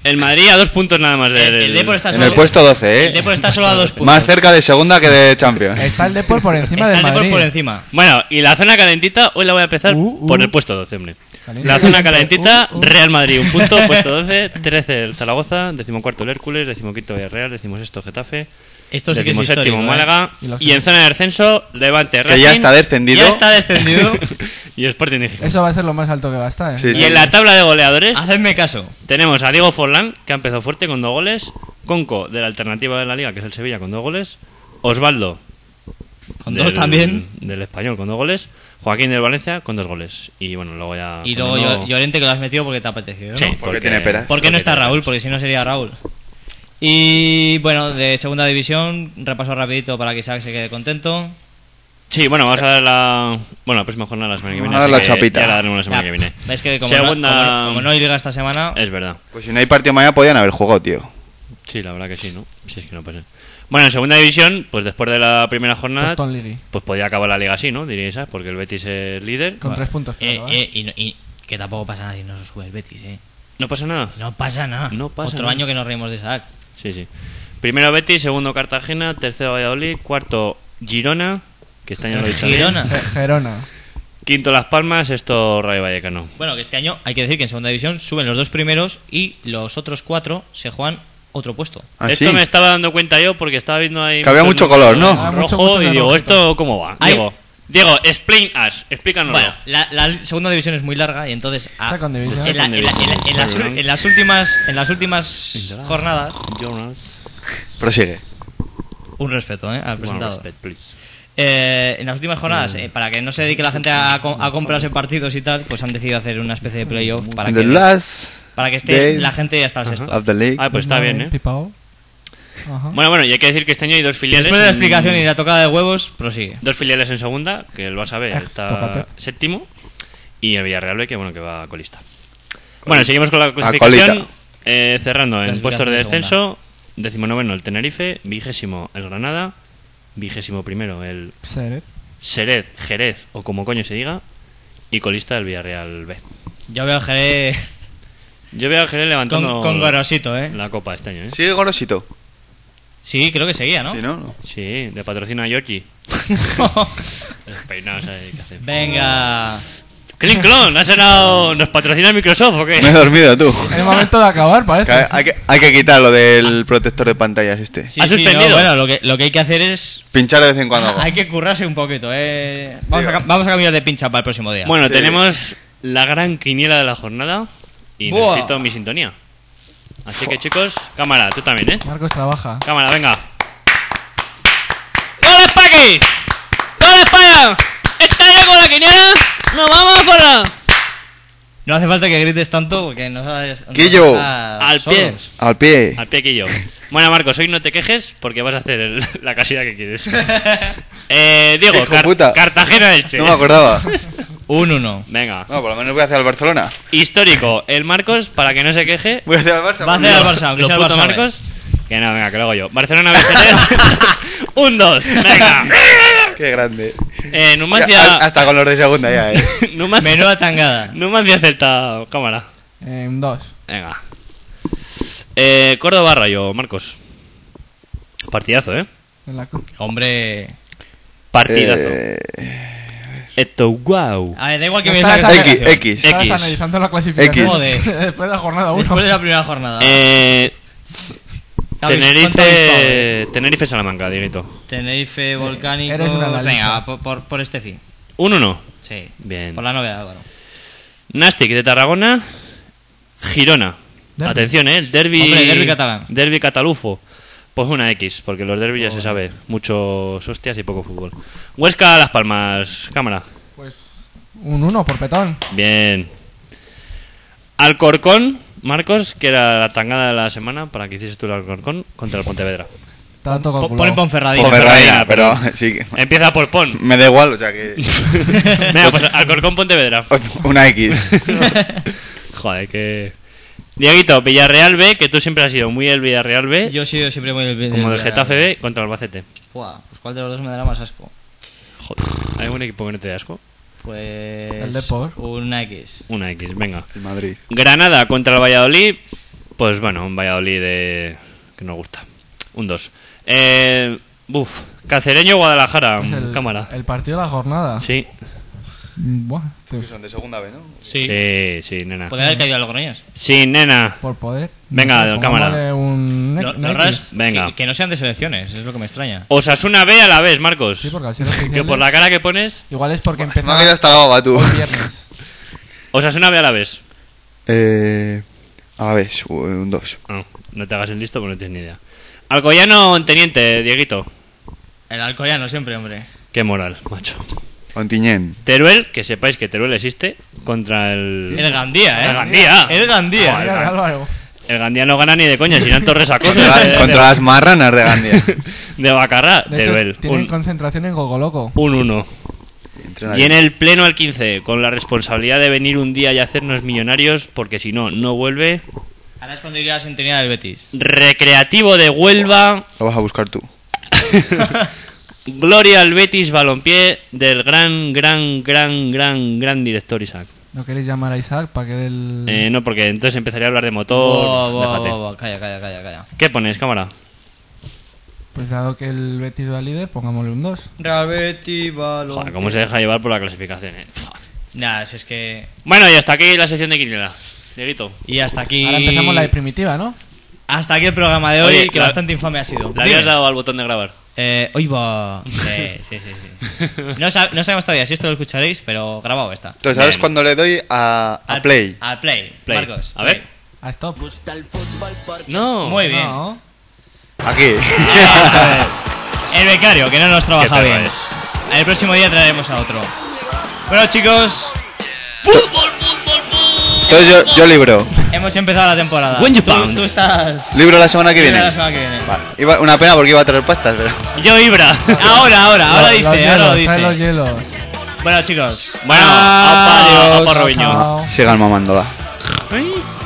El Madrid a dos puntos nada más del... El, el Depor está En solo, el puesto doce, ¿eh? El Depor está solo a dos puntos. Más cerca de segunda que de Champions. Está el Depor por encima Está del el Depor Madrid. por encima. Bueno, y la zona calentita, hoy la voy a empezar Uh, uh. por el puesto doce, hombre. Caliente, La zona caliente. calentita, Uh, uh. Real Madrid, un punto, puesto doce, trece el Zaragoza, decimocuarto el Hércules, decimoquinto Villarreal, decimosexto Getafe, Esto sí que es decimoséptimo histórico, ¿eh? Málaga, Y los y en zona de descenso, Levante, Que Racing, ya está descendido. Ya está descendido. y Sporting de Gijón. Eso va a ser lo más alto que va a estar. ¿eh? Sí, Y sí. en la tabla de goleadores Hacedme caso. tenemos a Diego Forlán, que ha empezado fuerte con dos goles, Conco, de la alternativa de la Liga, que es el Sevilla, con dos goles, Osvaldo, Con del- dos también. del Español, con dos goles, Joaquín del Valencia, con dos goles. Y bueno, luego ya... Y con luego uno- Llor- Llorente que lo has metido porque te ha apetecido, ¿no? Sí, Porque tiene peras. ¿Por qué no está tiene Raúl? peras. Porque si no sería Raúl. Y bueno, de segunda división, repaso rapidito para que Isaac se quede contento. Sí, bueno, vamos a dar la... Bueno, la próxima jornada la semana que Vamos viene. a dar así la que chapita. Ya la daremos la semana Ya, que viene. ves que como, Segunda- no, como, como no hay liga esta semana, Es verdad. Pues si no hay partido mañana, podían haber jugado, tío. Sí, la verdad que sí, ¿no? Si es que no pasa. Bueno, en segunda división, pues después de la primera jornada, Boston Lily. pues podía acabar la liga así, ¿no? Diríais, ¿sabes? Porque el Betis es líder. Con tres puntos. eh, claro, ¿eh? eh, y, no- y que tampoco pasa nada si no se sube el Betis, ¿eh? No pasa nada. No pasa nada. No pasa Otro nada. año que nos reímos de Isaac. Sí, sí. Primero Betis, segundo Cartagena, tercero Valladolid, cuarto Girona, que este año lo he dicho bien. Girona. Ge- Gerona. Quinto Las Palmas, sexto Rayo Vallecano. Bueno, que este año hay que decir que en segunda división suben los dos primeros y los otros cuatro se juegan otro puesto. ¿Ah, Esto sí? me estaba dando cuenta yo porque estaba viendo ahí... Que había muchos mucho color, números ¿no? en Ah, mucho, Rojo mucho y de digo, rojito. ¿esto cómo va? Hay- Diego, Diego, explain us, explícanos. Bueno, la, la segunda división es muy larga y entonces a- Second division. en, la- en la- en la- en las, en las últimas en las últimas jornadas Prosigue. un respeto, ¿eh? al One presentador. respect, please. Eh, en las últimas jornadas, eh, para que no se dedique la gente a, co- a comprarse partidos y tal, pues han decidido hacer una especie de playoff para The que, last para que esté days la gente hasta el sexto. of the league. Ah, pues está bien, ¿eh? Pipao. Ajá. Bueno, bueno, y hay que decir que este año hay dos filiales. Después de la en- explicación y la tocada de huevos, prosigue. Dos filiales en segunda, que el Barça B Ex, está tócate. séptimo, y el Villarreal B, que bueno, que va colista. Bueno, seguimos con la colita. clasificación, eh, cerrando en Clasificación puestos de de descenso, decimonoveno el Tenerife, vigésimo el Granada, vigésimo primero el Serez. Serez, Jerez, o como coño se diga, y colista el Villarreal B. Yo veo al Jerez Yo veo al Jerez levantando con, con Gorosito, ¿eh? la copa este año, ¿eh? Sigue Gorosito. Sí, creo que seguía, ¿no? ¿Sí, no? No. Sí, de patrocina a Georgie. Los peinados ahí que hacen. Venga. Clink Clon, ¿ha sonado? ¿Nos patrocina Microsoft o qué? Me he dormido, tú. Es el momento de acabar, Que parece. hay, hay que, hay que quitar lo del protector de pantallas este. Sí, ¿Ha sí, suspendido? no, bueno, lo que, lo que hay que hacer es... Pinchar de vez en cuando. algo. Hay que currarse un poquito, ¿eh? Vamos, a, Digo. ca- vamos a cambiar de pincha para el próximo día. Bueno, Sí. tenemos la gran quiniela de la jornada y Buah. necesito mi sintonía. Así que chicos, cámara, tú también, ¿eh? Marcos trabaja. Cámara, venga. ¡Gol Spaggy! ¡Gol España! ¿Está ya con la quiniela? ¡Nos vamos a forrar! No hace falta que grites tanto porque nos has... nos Quillo. has- Al pie. solos. Al pie. Al pie que yo. Bueno, Marcos, hoy no te quejes porque vas a hacer el- la casilla que quieres. Eh, Diego, Hijo Car- puta. Cartagena Elche. No me acordaba. Un uno. Venga. No, por lo menos voy a hacer al Barcelona. Histórico, el Marcos, para que no se queje. Voy a hacer al Barça. Va a hacer al Barça, aunque Lo sea el puto Barça. Marcos. Que no, venga, que lo hago yo. Barcelona B C L. Un dos. Venga. Qué grande. Eh, Ya, Numancia. hasta con los de segunda ya, eh. Numancia. Menuda tangada. Numancia Celta. Cámara. En dos. Venga. Eh, Córdoba Rayo, Marcos. Partidazo, ¿eh? En la co- Hombre... Partidazo. Eh, Esto, wow. A ver, da igual que No me estás digas la X, clasificación. X. Estabas X. analizando la clasificación. X. Después de la jornada uno. Después de la primera jornada. Eh, ¿Cuánto habéis pagado? Tenerife. Tenerife Salamanca, Dieguito. Tenerife, Volcánico... Eres un analista. Venga, por, por, por este fin. Un uno. Sí. Bien. Por la novedad, Álvaro. Nastic de Tarragona. Girona. Derbi. Atención, ¿eh? El derbi. Hombre, derbi catalán. Derbi catalufo. Pues una X, porque los derbis ya se sabe. Muchos hostias y poco fútbol. Huesca Las Palmas. Cámara. Pues un uno por petón. Bien. Alcorcón, Marcos, que era la tangada de la semana para que hicieses tú el Alcorcón contra el Pontevedra. Estaba todo Po- calculado. Pon en Ponferradina. Ponferradina, Ponferradina, pero sí. que- Empieza por Pon. Me da igual, o sea que. Venga, pues Alcorcón Pontevedra. Una X. Joder, que. Dieguito, Villarreal B, que tú siempre has sido muy el Villarreal B, Yo he sido siempre muy... del- como del- del Getafe B contra el Albacete. Buah, pues ¿cuál de los dos me dará más asco? Joder, ¿hay un equipo que no te dé asco? Pues... El Depor. Una X. Una X, venga. El Madrid. Granada contra el Valladolid, Pues bueno, un Valladolid de... que nos gusta. Un dos. Eh, buf, Cacereño-Guadalajara, Es el, cámara. el partido de la jornada. Sí, Mm, Buah, Que pues, son de segunda B, ¿no? Sí. sí, sí, nena. Podría haber caído a Logroñés. Sí, nena. por poder. Venga, no sé, cámara. pongámosle Un, Lo, ne- lo un raro X. es Venga. que, que no sean de selecciones, es lo que me extraña. Osasuna B a la vez, Marcos. Sí, porque al ser Que oficiales, por la cara que pones, igual es porque Me ha empezó caído hasta la baba, tú. hoy viernes. Osasuna B a la vez. Eh, a ver, un dos. No, no te hagas el listo porque no tienes ni idea. Alcoyano en Teniente, Dieguito. El alcoyano siempre, hombre. Qué moral, macho. Ontiñén. Teruel, que sepáis que Teruel existe, contra el... El Gandía, ¿eh? El Gandía. El Gandía. Joder, Mira, Álvaro. El Gandía no gana ni de coña, si eran Torres Acosta Contra, de, contra de- las marranas de Gandia. de Bacarra. De hecho, Teruel, tienen un concentración en Gogoloco. un uno. Entrena Y en bien. el pleno al quince, con la responsabilidad de venir un día y hacernos millonarios, porque si no, no vuelve. Ahora es cuando iría a la sintonía del Betis. Recreativo de Huelva, Lo vas a buscar tú. gloria al Betis Balompié del gran, gran, gran, gran, gran director Isaac. ¿No queréis llamar a Isaac para que dé el... Eh, no, porque entonces empezaría a hablar de motor. Buah, buah, déjate. buah, buah. Calla, calla, calla, calla. ¿Qué pones, cámara? Pues dado que el Betis va líder, pongámosle un dos. Real Betis, balón. Joder, cómo se deja llevar por la clasificación, eh. Fua. Nada, si es que... Bueno, y hasta aquí la sección de Quiniela. Dieguito. Y hasta aquí... Ahora empezamos la de primitiva, ¿no? Hasta aquí el programa de hoy, Oye, que la- bastante infame ha sido. ¿Le habías Dime. dado al botón de grabar? Eh, hoy va. Sí, sí, sí. sí. No, sab- no sabemos todavía si esto lo escucharéis, pero grabado está. Entonces, ahora es Bien. cuando le doy a, a Al- play. Al play. Play. Marcos. A ver. A stop. No. Muy bien. No. Aquí. Eso es. El becario, que no nos trabaja Qué perro bien. es. El próximo día traeremos a otro. Bueno, chicos, Entonces yo, yo libro. hemos empezado la temporada. When you Tú, bounce. tú estás. Libro la semana que Libre viene. la semana que viene. Vale. Iba- una pena porque iba a traer pastas, pero... Yo, Ibra. Ahora, ahora, ahora Los- dice, los ahora lo hielos, trae los dice. hielos. Bueno, chicos. Bueno, adiós. apa, adiós, apa, Robinho. Chao. Sigan mamándola. Ay.